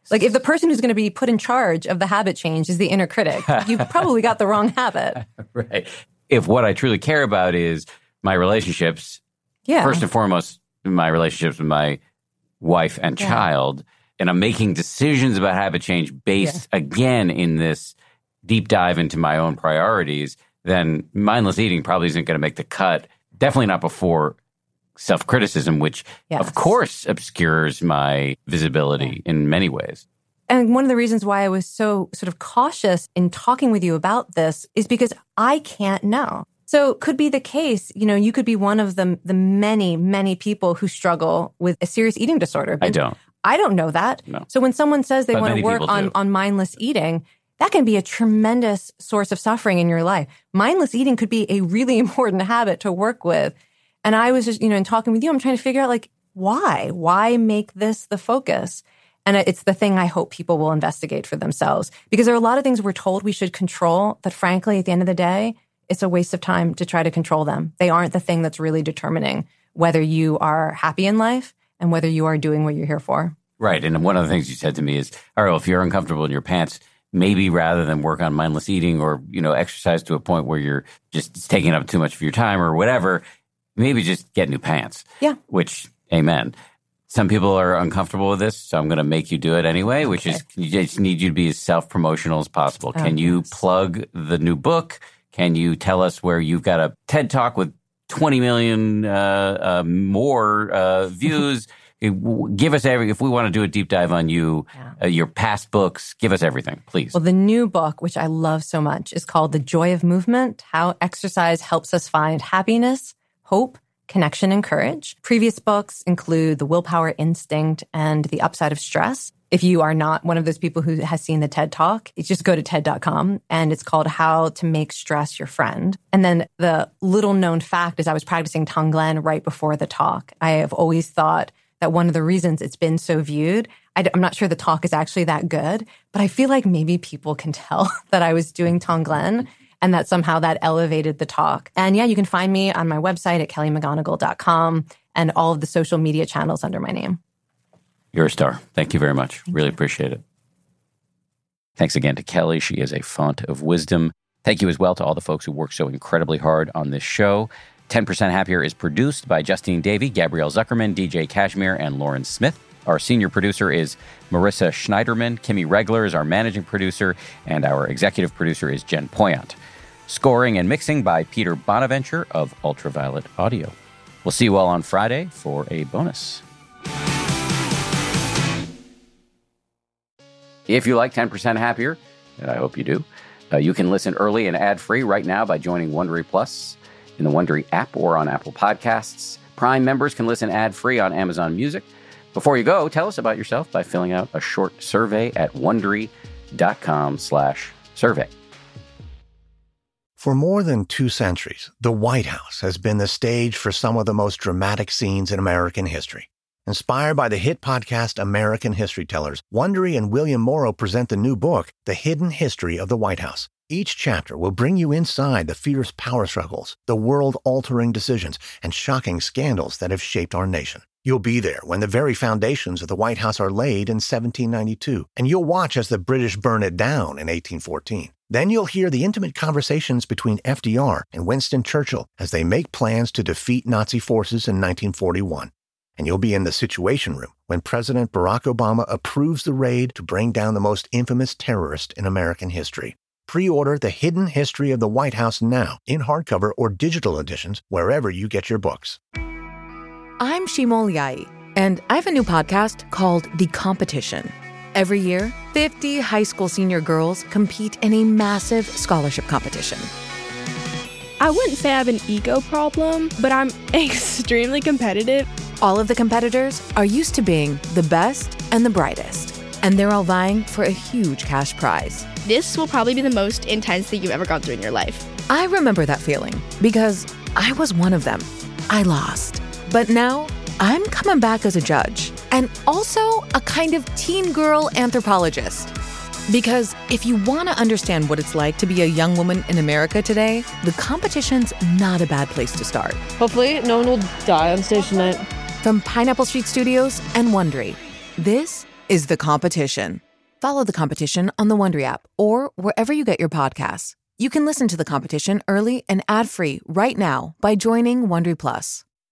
Like if the person who's going to be put in charge of the habit change is the inner critic, you've probably got the wrong habit. Right. If what I truly care about is my relationships, yeah. first and foremost, my relationships with my wife and yeah. child, and I'm making decisions about habit change based, yeah. again, in this deep dive into my own priorities, then mindless eating probably isn't going to make the cut. Definitely not before self-criticism, which, yes. of course, obscures my visibility yeah. in many ways. And one of the reasons why I was so sort of cautious in talking with you about this is because I can't know. So it could be the case, you know, you could be one of the, the many, many people who struggle with a serious eating disorder. I don't. I don't know that. No. So when someone says they but want to work on, on mindless eating, that can be a tremendous source of suffering in your life. Mindless eating could be a really important habit to work with. And I was just, you know, in talking with you, I'm trying to figure out, like, why? Why make this the focus? And it's the thing I hope people will investigate for themselves. Because there are a lot of things we're told we should control that, frankly, at the end of the day, it's a waste of time to try to control them. They aren't the thing that's really determining whether you are happy in life and whether you are doing what you're here for. Right. And one of the things you said to me is, all right, well, if you're uncomfortable in your pants, maybe rather than work on mindless eating or, you know, exercise to a point where you're just taking up too much of your time or whatever, maybe just get new pants. Yeah. Which, amen. Some people are uncomfortable with this, so I'm going to make you do it anyway, which okay. is you just need you to be as self-promotional as possible. Oh, Can you yes. plug the new book? Can you tell us where you've got a TED Talk with twenty million uh, uh, more uh, views? Give us every, if we want to do a deep dive on you, yeah. uh, your past books, give us everything, please. Well, the new book, which I love so much, is called The Joy of Movement, How Exercise Helps Us Find Happiness, Hope, Connection, and Courage. Previous books include The Willpower Instinct and The Upside of Stress. If you are not one of those people who has seen the TED Talk, just go to TED dot com, and it's called How to Make Stress Your Friend. And then the little known fact is I was practicing Tonglen right before the talk. I have always thought that one of the reasons it's been so viewed, I, I'm not sure the talk is actually that good, but I feel like maybe people can tell that I was doing Tonglen and that somehow that elevated the talk. And yeah, you can find me on my website at kelly mcgonigal dot com and all of the social media channels under my name. You're a star. Thank you very much. Thank really you. appreciate it. Thanks again to Kelly. She is a font of wisdom. Thank you as well to all the folks who work so incredibly hard on this show. ten percent Happier is produced by Justine Davey, Gabrielle Zuckerman, D J Cashmere, and Lauren Smith. Our senior producer is Marissa Schneiderman. Kimmy Regler is our managing producer, and our executive producer is Jen Poyant. Scoring and mixing by Peter Bonaventure of Ultraviolet Audio. We'll see you all on Friday for a bonus. If you like ten percent Happier, and I hope you do, uh, you can listen early and ad-free right now by joining Wondery Plus in the Wondery app or on Apple Podcasts. Prime members can listen ad-free on Amazon Music. Before you go, tell us about yourself by filling out a short survey at Wondery.com slash survey. For more than two centuries, the White House has been the stage for some of the most dramatic scenes in American history. Inspired by the hit podcast American History Tellers, Wondery and William Morrow present the new book, The Hidden History of the White House. Each chapter will bring you inside the fierce power struggles, the world-altering decisions, and shocking scandals that have shaped our nation. You'll be there when the very foundations of the White House are laid in seventeen ninety-two, and you'll watch as the British burn it down in eighteen fourteen. Then you'll hear the intimate conversations between F D R and Winston Churchill as they make plans to defeat Nazi forces in nineteen forty-one. And you'll be in the Situation Room when President Barack Obama approves the raid to bring down the most infamous terrorist in American history. Pre-order The Hidden History of the White House now in hardcover or digital editions wherever you get your books. I'm Shimol Yai, and I have a new podcast called The Competition. Every year, fifty high school senior girls compete in a massive scholarship competition. I wouldn't say I have an ego problem, but I'm extremely competitive. All of the competitors are used to being the best and the brightest, and they're all vying for a huge cash prize. This will probably be the most intense thing you've ever gone through in your life. I remember that feeling because I was one of them. I lost. But now I'm coming back as a judge and also a kind of teen girl anthropologist. Because if you want to understand what it's like to be a young woman in America today, the competition's not a bad place to start. Hopefully no one will die on stage tonight. From Pineapple Street Studios and Wondery, this is The Competition. Follow The Competition on the Wondery app or wherever you get your podcasts. You can listen to The Competition early and ad-free right now by joining Wondery Plus.